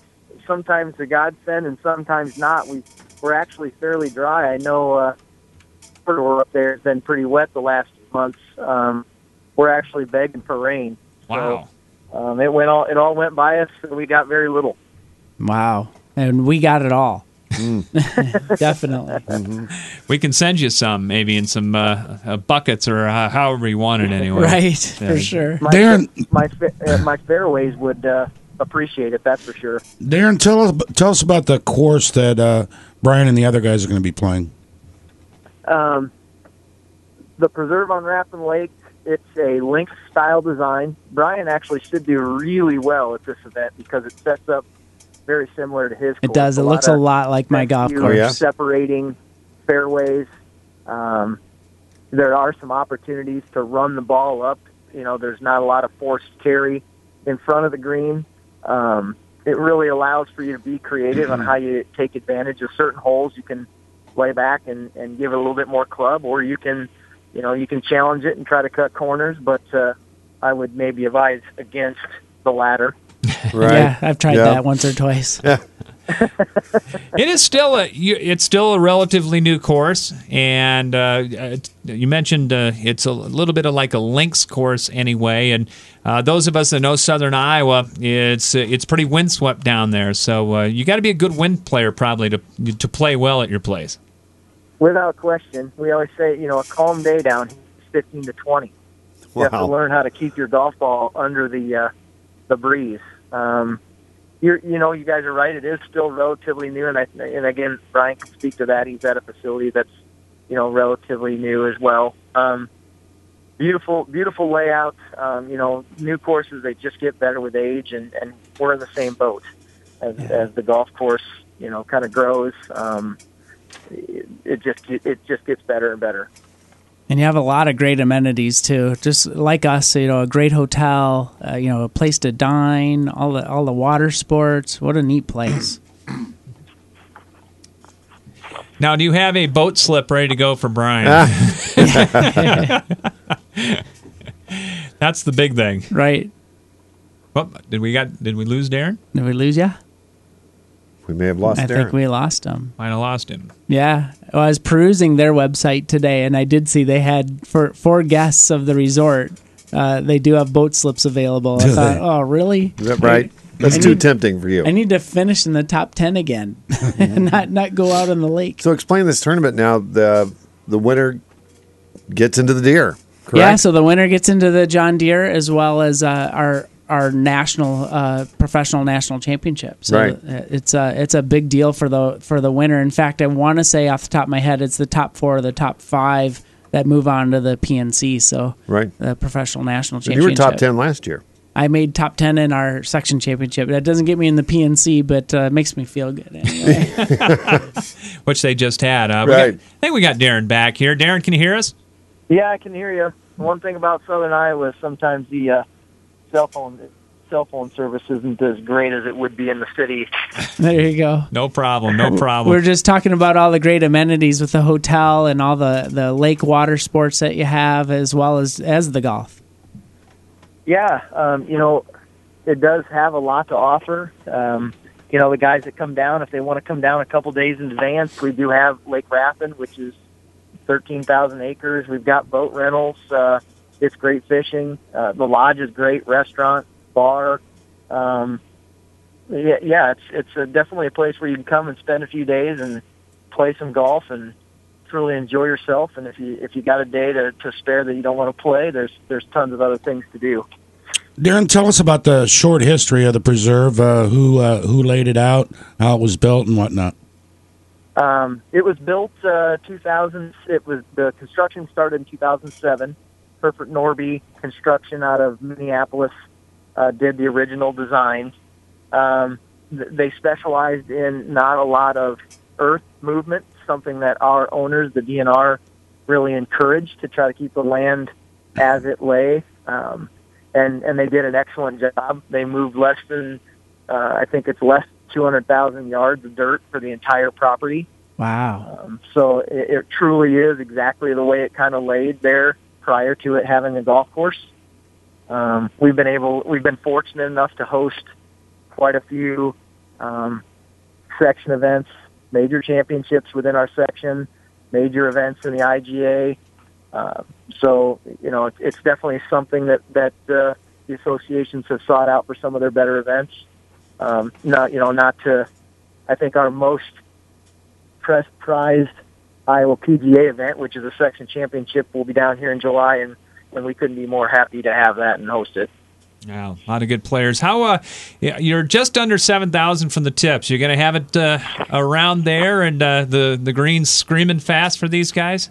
sometimes a godsend and sometimes not. We we're actually fairly dry. I know uh, corridor up there has been pretty wet the last few months. Um, we're actually begging for rain. Wow. So, um, it went all it all went by us, and we got very little. Wow. And we got it all. Definitely. Mm-hmm. We can send you some, maybe in some uh, uh, buckets or uh, however you want it anyway. Right, Yeah. for sure. My, Darren- my fa- uh, my fairways would uh, appreciate it. That's for sure. Darren, tell us tell us about the course that uh, Brian and the other guys are going to be playing. Um, the Preserve on Rafton Lake, it's a links style design. Brian actually should do really well at this event because it sets up very similar to his course. It does. It A looks lot a of lot like my golf few course. separating fairways. Um, there are some opportunities to run the ball up. You know, there's not a lot of forced carry in front of the green. Um, it really allows for you to be creative on how you take advantage of certain holes. You can lay back and, and give it a little bit more club, or you can, you know, you can challenge it and try to cut corners. But uh, I would maybe advise against the latter. Right. Yeah, I've tried Yeah. that once or twice. Yeah. It is still a you- it's still a relatively new course, and uh, uh, you mentioned uh, it's a little bit of like a links course anyway. And uh, those of us that know Southern Iowa, it's uh, it's pretty windswept down there, so uh, you got to be a good wind player probably to to play well at your place. Without question. We always say, you know, a calm day down here is fifteen to twenty. You have to Wow. learn how to keep your golf ball under the uh, the breeze. Um, you're, you know, you guys are right. It is still relatively new, and I, and again, Brian can speak to that. He's at a facility that's, you know, relatively new as well. Um, beautiful, beautiful layout. Um, you know, new courses, they just get better with age, and, and we're in the same boat as, as the golf course, you know, kind of grows. Um, it, it just it just gets better and better. And you have a lot of great amenities too, just like us. You know, a great hotel, uh, you know, a place to dine, all the all the water sports. What a neat place! Now, do you have a boat slip ready to go for Brian? That's the big thing, right? Well, did we got did we lose Darren? Did we lose ya? We may have lost I Darren. think we lost him. Might have lost him. Yeah, well, I was perusing their website today, and I did see they had for four guests of the resort. Uh, they do have boat slips available. I Do thought, they? oh, really? Is that right? That's I too need- tempting for you. I need to finish in the top ten again, and not not go out on the lake. So explain this tournament now. The the winner gets into the deer. Correct? Yeah, so the winner gets into the John Deere as well as uh, our our national uh, professional national championship. So Right. uh, it's a it's a big deal for the for the winner. In fact, I want to say off the top of my head, it's the top four or the top five that move on to the P N C. So Right. the professional national And you championship. were top ten last year. I made top ten in our section championship. That doesn't get me in the P N C, but uh, makes me feel good anyway. Which they just had. Uh, we Right. got, I think we got Darren back here. Darren, can you hear us? Yeah, I can hear you. One thing about Southern Iowa is sometimes the uh, cell phone cell phone service isn't as great as it would be in the city. There you go. No problem. No problem. We're just talking about all the great amenities with the hotel and all the, the lake water sports that you have, as well as as the golf. Yeah, um, you know, it does have a lot to offer. Um, you know, the guys that come down, if they want to come down a couple days in advance, we do have Lake Rapid, which is thirteen thousand acres. We've got boat rentals. Uh, it's great fishing. Uh, the lodge is great. Restaurant, bar. Um, yeah, yeah, it's it's a, definitely a place where you can come and spend a few days and play some golf and truly enjoy yourself. And if you if you got a day to, to spare that you don't want to play, there's there's tons of other things to do. Darren, tell us about the short history of the preserve. Uh, who uh, who laid it out, how it was built, and whatnot. Um, it was built uh, two thousand. It was the construction started in two thousand seven. Herford Norby Construction out of Minneapolis uh, did the original design. Um, th- they specialized in not a lot of earth movement, something that our owners, the D N R, really encouraged to try to keep the land as it lay. Um, and and they did an excellent job. They moved less than uh, I think it's less than two hundred thousand yards of dirt for the entire property. Wow. Um, so it, it truly is exactly the way it kind of laid there prior to it having a golf course. Um, we've been able, we've been fortunate enough to host quite a few um, section events, major championships within our section, major events in the I G A. Uh, so, you know, it's, it's definitely something that, that uh, the associations have sought out for some of their better events. Um, not, you know, not to, I think our most press prized Iowa P G A event, which is a section championship, will be down here in July, and, and we couldn't be more happy to have that and host it. Yeah, a lot of good players. How uh, you're just under seven thousand from the tips. You're going to have it uh, around there, and uh, the the greens screaming fast for these guys.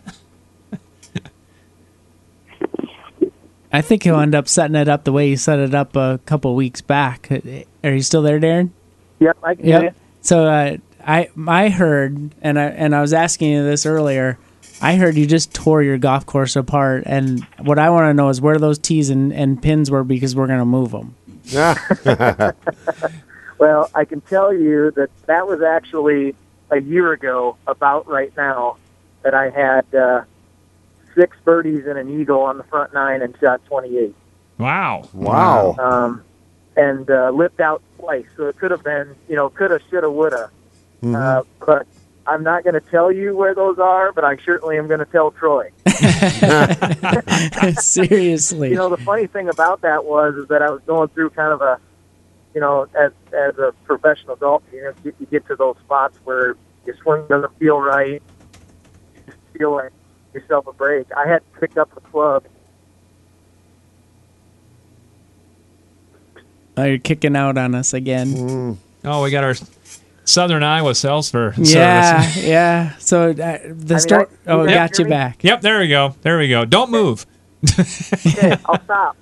I think he'll end up setting it up the way he set it up a couple weeks back. Are you still there, Darren? Yep, I can hear you. So uh, I I heard, and I and I was asking you this earlier. I heard you just tore your golf course apart, and what I want to know is where those tees and, and pins were, because we're going to move them. Well, I can tell you that that was actually a year ago, about right now, that I had uh, six birdies and an eagle on the front nine and shot twenty-eight. Wow. Wow. Um, and uh, lipped out twice, so it could have been, you know, coulda, shoulda, woulda. Mm-hmm. Uh, but I'm not going to tell you where those are, but I certainly am going to tell Troy. Seriously. You know, the funny thing about that was is that I was going through kind of a, you know, as as a professional golfer, you know, you, you get to those spots where your swing doesn't feel right, you just feel like yourself a break. I had to pick up the club. Oh, you're kicking out on us again. Mm. Oh, we got our Southern Iowa Seltzer Yeah, service. yeah. So uh, the mean, start. I- Oh, you I guys got hear you me? back. Yep, there we go. There we go. Don't move. Okay, I'll stop.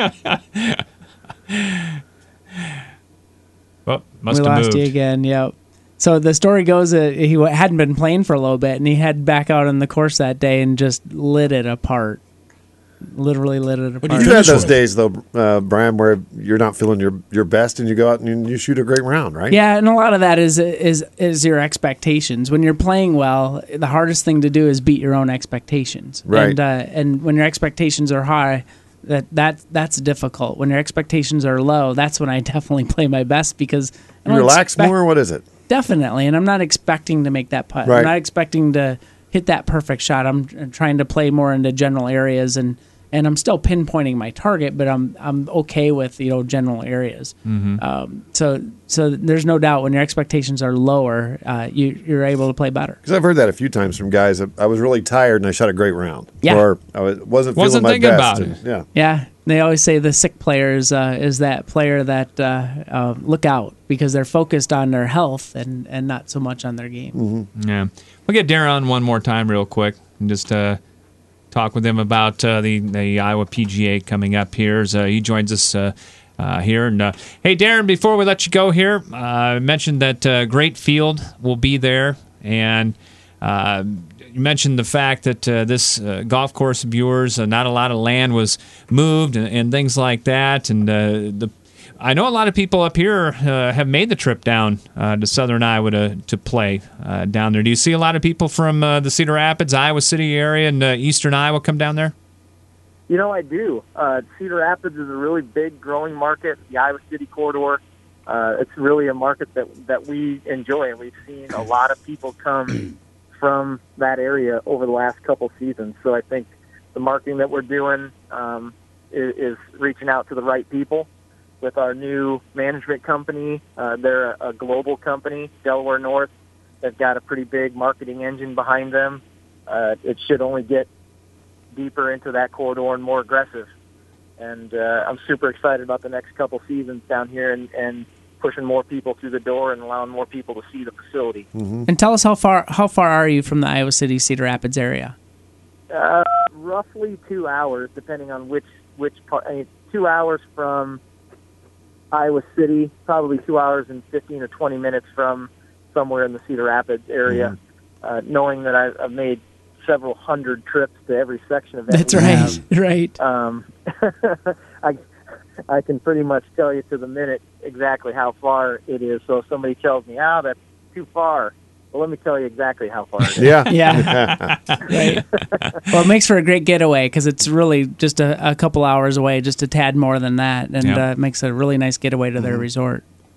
Well, must we have lost moved. you again. Yep. So the story goes that he wa- hadn't been playing for a little bit, and he had back out on the course that day and just lit it apart. Literally lit it apart. You had those days, though, uh, Brian, where you're not feeling your, your best and you go out and you, you shoot a great round, right? Yeah, and a lot of that is is is your expectations. When you're playing well, the hardest thing to do is beat your own expectations. Right. And uh, and when your expectations are high, that that that's difficult. When your expectations are low, that's when I definitely play my best, because I You don't relax expect- more? What is it? Definitely, and I'm not expecting to make that putt. Right. I'm not expecting to hit that perfect shot. I'm I'm trying to play more into general areas, and, and I'm still pinpointing my target, but I'm I'm okay with, you know, general areas. Mhm. Um, so so there's no doubt when your expectations are lower, uh, you you're able to play better. Because I've heard that a few times from guys. I was really tired and I shot a great round. Yeah. Or I was- wasn't feeling Wasn't my thinking best. about and- it. Yeah. Yeah, they always say the sick player is, uh, is that player that uh, uh, look out, because they're focused on their health and, and not so much on their game. Mm-hmm. Yeah. We'll get Darren on one more time real quick and just uh, talk with him about uh, the, the Iowa P G A coming up here. As, uh, he joins us uh, uh, here. And uh, hey, Darren, before we let you go here, uh, I mentioned that uh, Great Field will be there. And uh, you mentioned the fact that uh, this uh, golf course of yours, uh, not a lot of land was moved and, and things like that. And uh, the I know a lot of people up here uh, have made the trip down uh, to Southern Iowa to, to play uh, down there. Do you see a lot of people from uh, the Cedar Rapids, Iowa City area, and uh, eastern Iowa come down there? You know, I do. Uh, Cedar Rapids is a really big, growing market. The Iowa City corridor, uh, it's really a market that that we enjoy, and we've seen a lot of people come from that area over the last couple seasons. So I think the marketing that we're doing um, is, is reaching out to the right people. With our new management company, uh, they're a, a global company, Delaware North. They've got a pretty big marketing engine behind them. Uh, it should only get deeper into that corridor and more aggressive. And uh, I'm super excited about the next couple seasons down here and, and pushing more people through the door and allowing more people to see the facility. And tell us how far how far are you from the Iowa City Cedar Rapids area? Uh, roughly two hours, depending on which which part. I mean, two hours from Iowa City, probably two hours and fifteen or twenty minutes from somewhere in the Cedar Rapids area. Mm-hmm. Uh, knowing that I've, I've made several hundred trips to every section of that. That's right, right. Um, I I can pretty much tell you to the minute exactly how far it is. So if somebody tells me, "Ah, that's too far," well, let me tell you exactly how far it is. Yeah. Yeah. Right. Well, it makes for a great getaway because it's really just a, a couple hours away, just a tad more than that, and Yeah. uh, it makes a really nice getaway to their resort.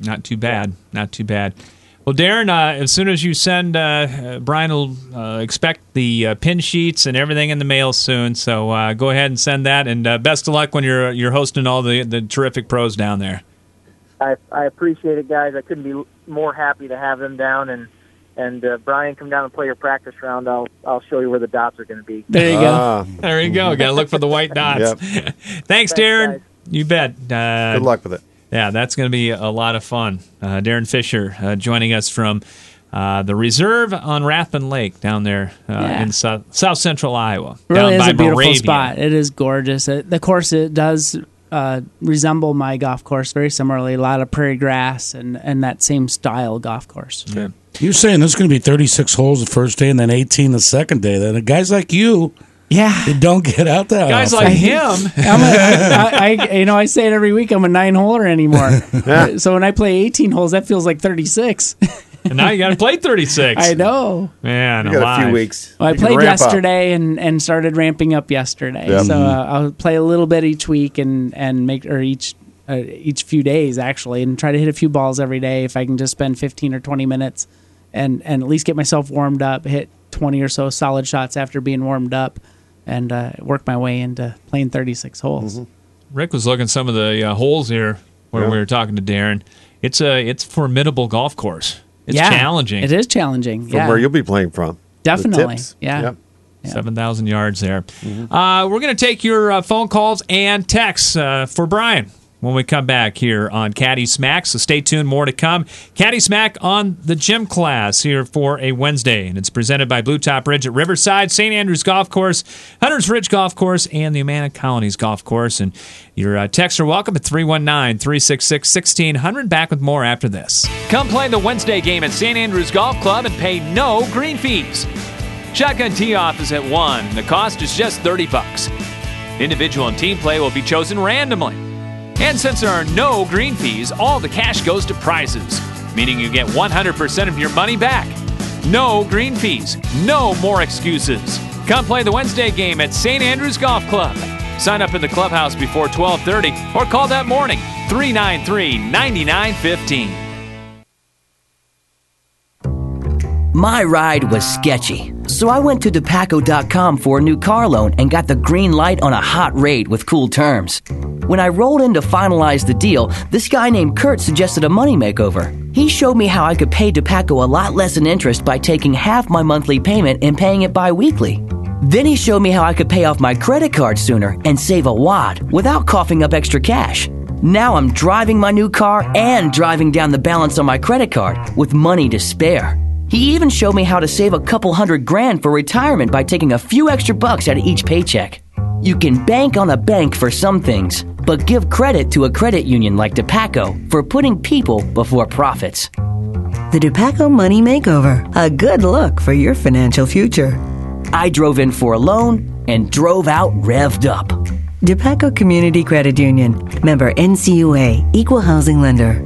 Not too bad. Not too bad. Well, Darren, uh, as soon as you send, uh, uh, Brian will uh, expect the uh, pin sheets and everything in the mail soon. So uh, go ahead and send that, and uh, best of luck when you're you're hosting all the, the terrific pros down there. I, I appreciate it, guys. I couldn't be more happy to have them down, and and uh, Brian, come down and play your practice round. I'll I'll show you where the dots are going to be. There you go. There you go. Got to look for the white dots. Yep. Thanks, Darren. Guys. You bet. Uh, Good luck with it. Yeah, that's going to be a lot of fun. Uh, Darren Fisher uh, joining us from uh, the reserve on Rathbun Lake down there uh, Yeah. in south, south central Iowa. It really down is by a beautiful Moravia. spot. It is gorgeous. It, the course, it does uh, resemble my golf course very similarly. A lot of prairie grass and, and that same style golf course. Yeah. You're saying there's going to be thirty-six holes the first day and then eighteen the second day. Then guys like you, yeah, they don't get out that Guys often. like him. I'm a, I, I, you know, I say it every week. I'm a nine holer anymore. So when I play eighteen holes, that feels like thirty-six. And now you got to play thirty-six. I know. Man, You got a alive. few weeks. Well, I You can played ramp up. yesterday and, and started ramping up yesterday. Yep. So uh, I'll play a little bit each week and, and make or each uh, each few days actually, and try to hit a few balls every day if I can just spend fifteen or twenty minutes and, and at least get myself warmed up, hit twenty or so solid shots after being warmed up, and uh, work my way into playing thirty-six holes. Mm-hmm. Rick was looking at some of the uh, holes here when Yeah. we were talking to Darren. It's a it's a formidable golf course. It's Yeah, challenging. It is challenging. From yeah. where you'll be playing from. Definitely. The tips. Yeah. Yep. seven thousand yards there. Uh, we're going to take your uh, phone calls and texts uh, for Brian when we come back here on Caddy Smack. So stay tuned, more to come. Caddy Smack on the gym class here for a Wednesday. And it's presented by Blue Top Ridge at Riverside, Saint Andrews Golf Course, Hunters Ridge Golf Course, and the Amana Colonies Golf Course. And your uh, texts are welcome at three one nine, three six six, one six zero zero. Back with more after this. Come play the Wednesday game at Saint Andrews Golf Club and pay no green fees. Shotgun tee-off is at one. The cost is just thirty bucks. Individual and team play will be chosen randomly. And since there are no green fees, all the cash goes to prizes, meaning you get one hundred percent of your money back. No green fees, no more excuses. Come play the Wednesday game at Saint Andrews Golf Club. Sign up in the clubhouse before twelve thirty or call that morning, three nine three, nine nine one five. My ride was sketchy, so I went to Depaco dot com for a new car loan and got the green light on a hot rate with cool terms. When I rolled in to finalize the deal, this guy named Kurt suggested a money makeover. He showed me how I could pay Depaco a lot less in interest by taking half my monthly payment and paying it bi-weekly. Then he showed me how I could pay off my credit card sooner and save a wad without coughing up extra cash. Now I'm driving my new car and driving down the balance on my credit card with money to spare. He even showed me how to save a couple hundred grand for retirement by taking a few extra bucks out of each paycheck. You can bank on a bank for some things, but give credit to a credit union like Depaco for putting people before profits. The Depaco Money Makeover, a good look for your financial future. I drove in for a loan and drove out revved up. Depaco Community Credit Union, member N C U A, equal housing lender.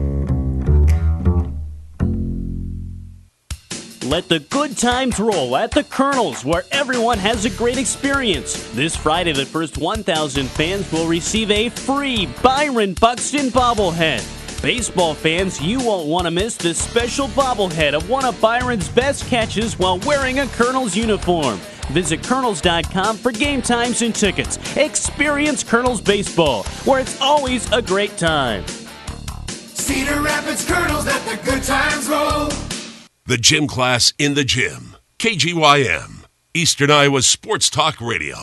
Let the good times roll at the Colonels, where everyone has a great experience. This Friday, the first one thousand fans will receive a free Byron Buxton bobblehead. Baseball fans, you won't want to miss this special bobblehead of one of Byron's best catches while wearing a Colonels uniform. Visit Colonels dot com for game times and tickets. Experience Colonels baseball, where it's always a great time. Cedar Rapids Colonels, let the good times roll. The Gym Class in the Gym. K G Y M. Eastern Iowa's Sports Talk Radio.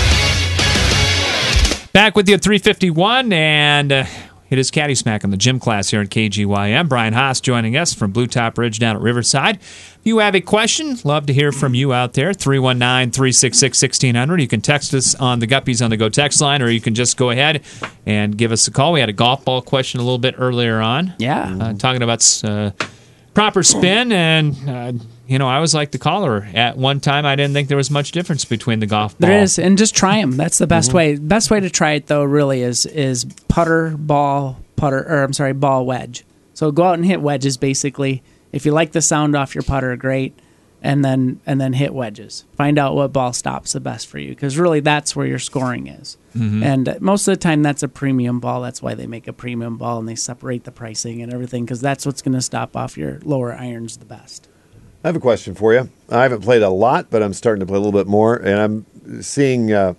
Back with you at three fifty-one, and uh, it is Caddy Smack on the Gym Class here at K G Y M. Brian Haas joining us from Blue Top Ridge down at Riverside. If you have a question, love to hear from you out there. three one nine, three six six, one six zero zero. You can text us on the Guppies on the Go text line, or you can just go ahead and give us a call. We had a golf ball question a little bit earlier on. Yeah. Uh, talking about uh, proper spin, and uh, you know, I was like the caller. At one time, I didn't think there was much difference between the golf ball. There is, and just try them. That's the best Mhm. way. Best way to try it though, really, is is putter, ball, putter, or I'm sorry, ball, wedge. So go out and hit wedges. Basically, if you like the sound off your putter, great. and then and then hit wedges. Find out what ball stops the best for you, because really that's where your scoring is. Mm-hmm. And uh, most of the time that's a premium ball. That's why they make a premium ball and they separate the pricing and everything, because that's what's going to stop off your lower irons the best. I have a question for you. I haven't played a lot, but I'm starting to play a little bit more, and I'm seeing uh,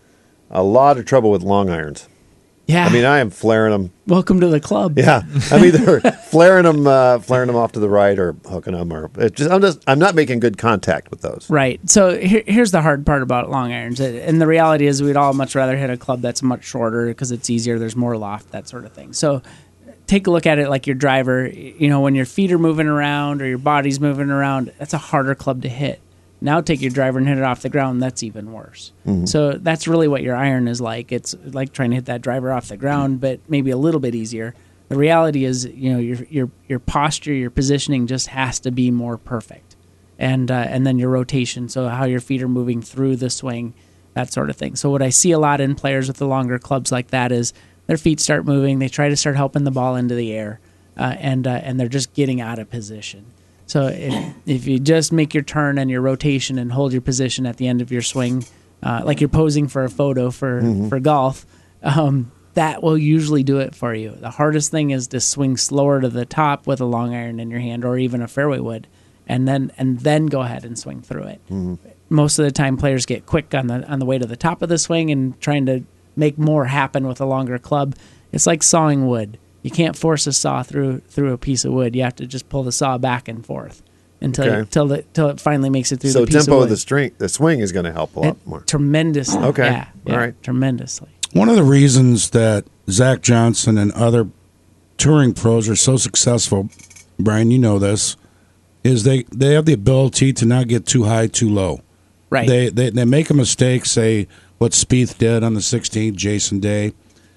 a lot of trouble with long irons. Yeah. I mean, I am flaring them. Welcome to the club. Yeah. I'm either flaring them, uh, flaring them off to the right, or hooking them, or it just I'm just I'm not making good contact with those. Right. So here, here's the hard part about long irons, and the reality is we'd all much rather hit a club that's much shorter because it's easier. There's more loft, that sort of thing. So take a look at it like your driver. You know, when your feet are moving around or your body's moving around, that's a harder club to hit. Now take your driver and hit it off the ground. That's even worse. Mm-hmm. So that's really what your iron is like. It's like trying to hit that driver off the ground, but maybe a little bit easier. The reality is, you know, your your your posture, your positioning just has to be more perfect, and uh, and then your rotation. So how your feet are moving through the swing, that sort of thing. So what I see a lot in players with the longer clubs like that is their feet start moving. They try to start helping the ball into the air, uh, and uh, and they're just getting out of position. So if, if you just make your turn and your rotation and hold your position at the end of your swing, uh, like you're posing for a photo for, Mm-hmm. for golf, um, that will usually do it for you. The hardest thing is to swing slower to the top with a long iron in your hand, or even a fairway wood, and then and then go ahead and swing through it. Mm-hmm. Most of the time, players get quick on the on the way to the top of the swing and trying to make more happen with a longer club. It's like sawing wood. You can't force a saw through through a piece of wood. You have to just pull the saw back and forth until Okay. until the, till it finally makes it through So the piece tempo of of wood. the string, the swing is going to help a lot It- more. Tremendously. Okay. Yeah, yeah, All right. tremendously. One of the reasons that Zach Johnson and other touring pros are so successful, Brian, you know this, is they, they have the ability to not get too high, too low. Right. They, they they make a mistake, say what Spieth did on the sixteenth, Jason Day.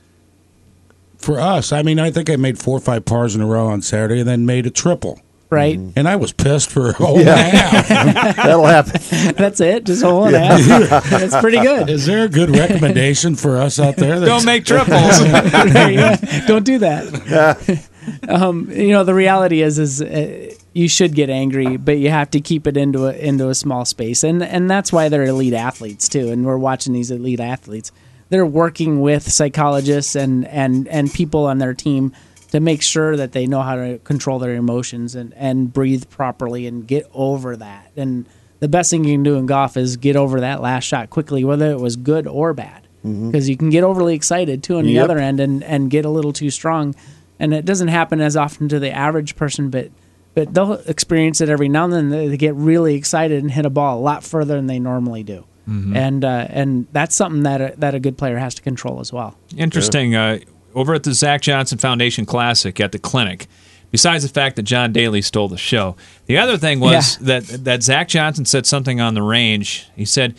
For us, I mean, I think I made four or five pars in a row on Saturday and then made a triple. Right. And I was pissed for a whole and a half. That'll happen. That's it. Just a hole and a half. That's pretty good. Is there a good recommendation for us out there? Don't make triples. Yeah, don't do that. um, you know, the reality is, is uh, you should get angry, but you have to keep it into a into a small space, and and that's why they're elite athletes too. And we're watching these elite athletes. They're working with psychologists and and and people on their team to make sure that they know how to control their emotions and and breathe properly and get over that. And the best thing you can do in golf is get over that last shot quickly, whether it was good or bad. Because you can get overly excited too on the Yep. other end and, and get a little too strong, and it doesn't happen as often to the average person, but but they'll experience it every now and then. They they get really excited and hit a ball a lot further than they normally do, Mhm. and uh, and that's something that a, that a good player has to control as well. Interesting. Uh, over at the Zach Johnson Foundation Classic at the clinic, besides the fact that John Daly stole the show, the other thing was that that Zach Johnson said something on the range. He said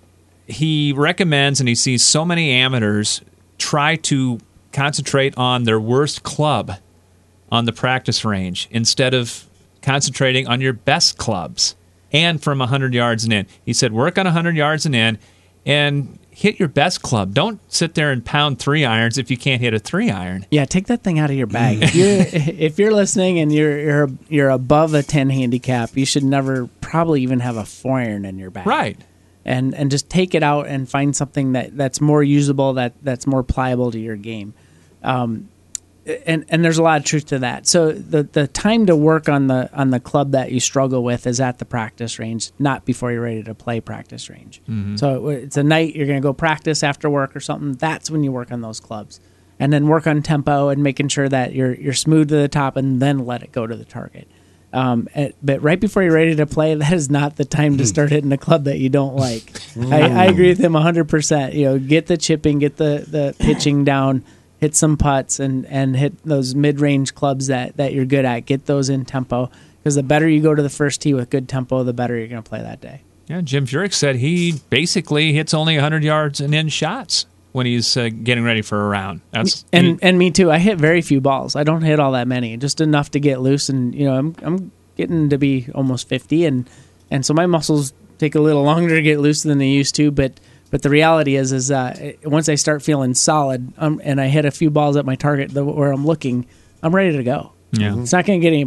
he recommends, and he sees so many amateurs try to concentrate on their worst club on the practice range instead of concentrating on your best clubs and from one hundred yards and in. He said work on one hundred yards and in and hit your best club. Don't sit there and pound three irons if you can't hit a three iron. Yeah, take that thing out of your bag. If you're, if you're listening and you're you're you're above a ten handicap, you should never probably even have a four iron in your bag. Right. And and just take it out and find something that, that's more usable, that that's more pliable to your game. Um, and and there's a lot of truth to that. So the the time to work on the on the club that you struggle with is at the practice range, not before you're ready to play practice range. Mhm. So it's a night you're going to go practice after work or something. That's when you work on those clubs, and then work on tempo and making sure that you're you're smooth to the top, and then let it go to the target. Um, it, but right before you're ready to play, that is not the time to start hitting a club that you don't like. I, I agree with him one hundred percent. You know, get the chipping, get the, the pitching down, hit some putts, and, and hit those mid-range clubs that, that you're good at. Get those in tempo, because the better you go to the first tee with good tempo, the better you're going to play that day. Yeah, Jim Furyk said he basically hits only one hundred yards and in shots when he's uh, getting ready for a round. That's And he- and me too. I hit very few balls. I don't hit all that many, just enough to get loose. And you know, I'm I'm getting to be almost fifty, and and so my muscles take a little longer to get loose than they used to. But but the reality is is uh, once I start feeling solid, um, and I hit a few balls at my target the, where I'm looking, I'm ready to go. Yeah. It's not going to get any better.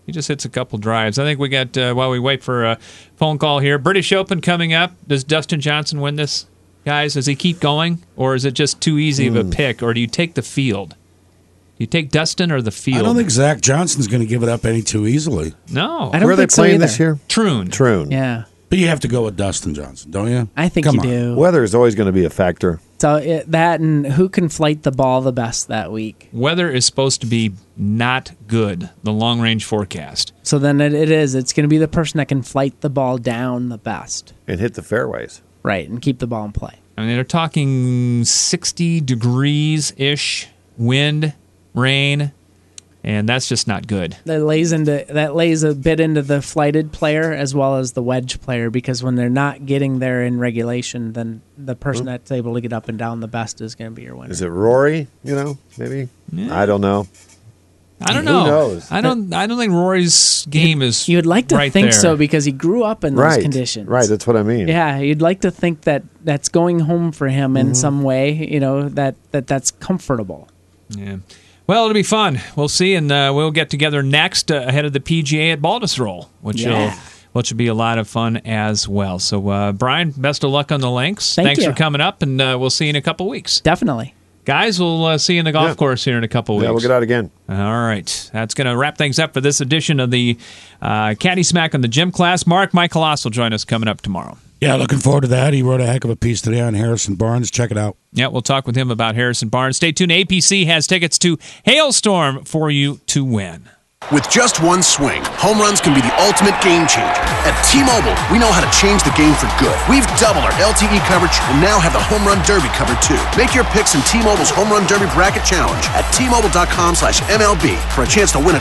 He just hits a couple drives. I think we got, uh, while we wait for a phone call here, British Open coming up. Does Dustin Johnson win this, guys? Does he keep going? Or is it just too easy mm. of a pick? Or do you take the field? Do you take Dustin or the field? I don't think Zach Johnson's going to give it up any too easily. No. I don't Where are they think so playing either. this year? Troon. Troon. Yeah. But you have to go with Dustin Johnson, don't you? I think Come you on. do. Weather is always going to be a factor. So it, that and who can flight the ball the best that week. Weather is supposed to be not good, the long-range forecast. So then it, it is. It's going to be the person that can flight the ball down the best. And hit the fairways. Right, and keep the ball in play. I mean, they're talking sixty degrees-ish, wind, rain, and that's just not good. That lays into that lays a bit into the flighted player as well as the wedge player, because when they're not getting there in regulation, then the person Mm-hmm. that's able to get up and down the best is going to be your winner. Is it Rory? You know, maybe? Yeah. I don't know. I don't Who know. knows? I don't. I don't think Rory's game is. You'd like to right think there. so because he grew up in those Right. conditions. Right, that's what I mean. Yeah, you'd like to think that that's going home for him in Mhm. some way. You know that, that that's comfortable. Yeah. Well, it'll be fun. We'll see, and uh, we'll get together next uh, ahead of the P G A at Baldur's which Yeah. will which will be a lot of fun as well. So, uh, Brian, best of luck on the links. Thank Thanks you. for coming up, and uh, we'll see you in a couple weeks. Definitely. Guys, we'll uh, see you in the golf Yeah. course here in a couple weeks. Yeah, we'll get out again. All right. That's going to wrap things up for this edition of the uh, Caddy Smack on the Gym Class. Mark Michaelos will join us coming up tomorrow. Yeah, looking forward to that. He wrote a heck of a piece today on Harrison Barnes. Check it out. Yeah, we'll talk with him about Harrison Barnes. Stay tuned. A P C has tickets to Hailstorm for you to win. With just one swing, home runs can be the ultimate game changer. At T-Mobile, we know how to change the game for good. We've doubled our L T E coverage and now have the Home Run Derby covered too. Make your picks in T-Mobile's Home Run Derby Bracket Challenge at T Mobile dot com slash M L B for a chance to win a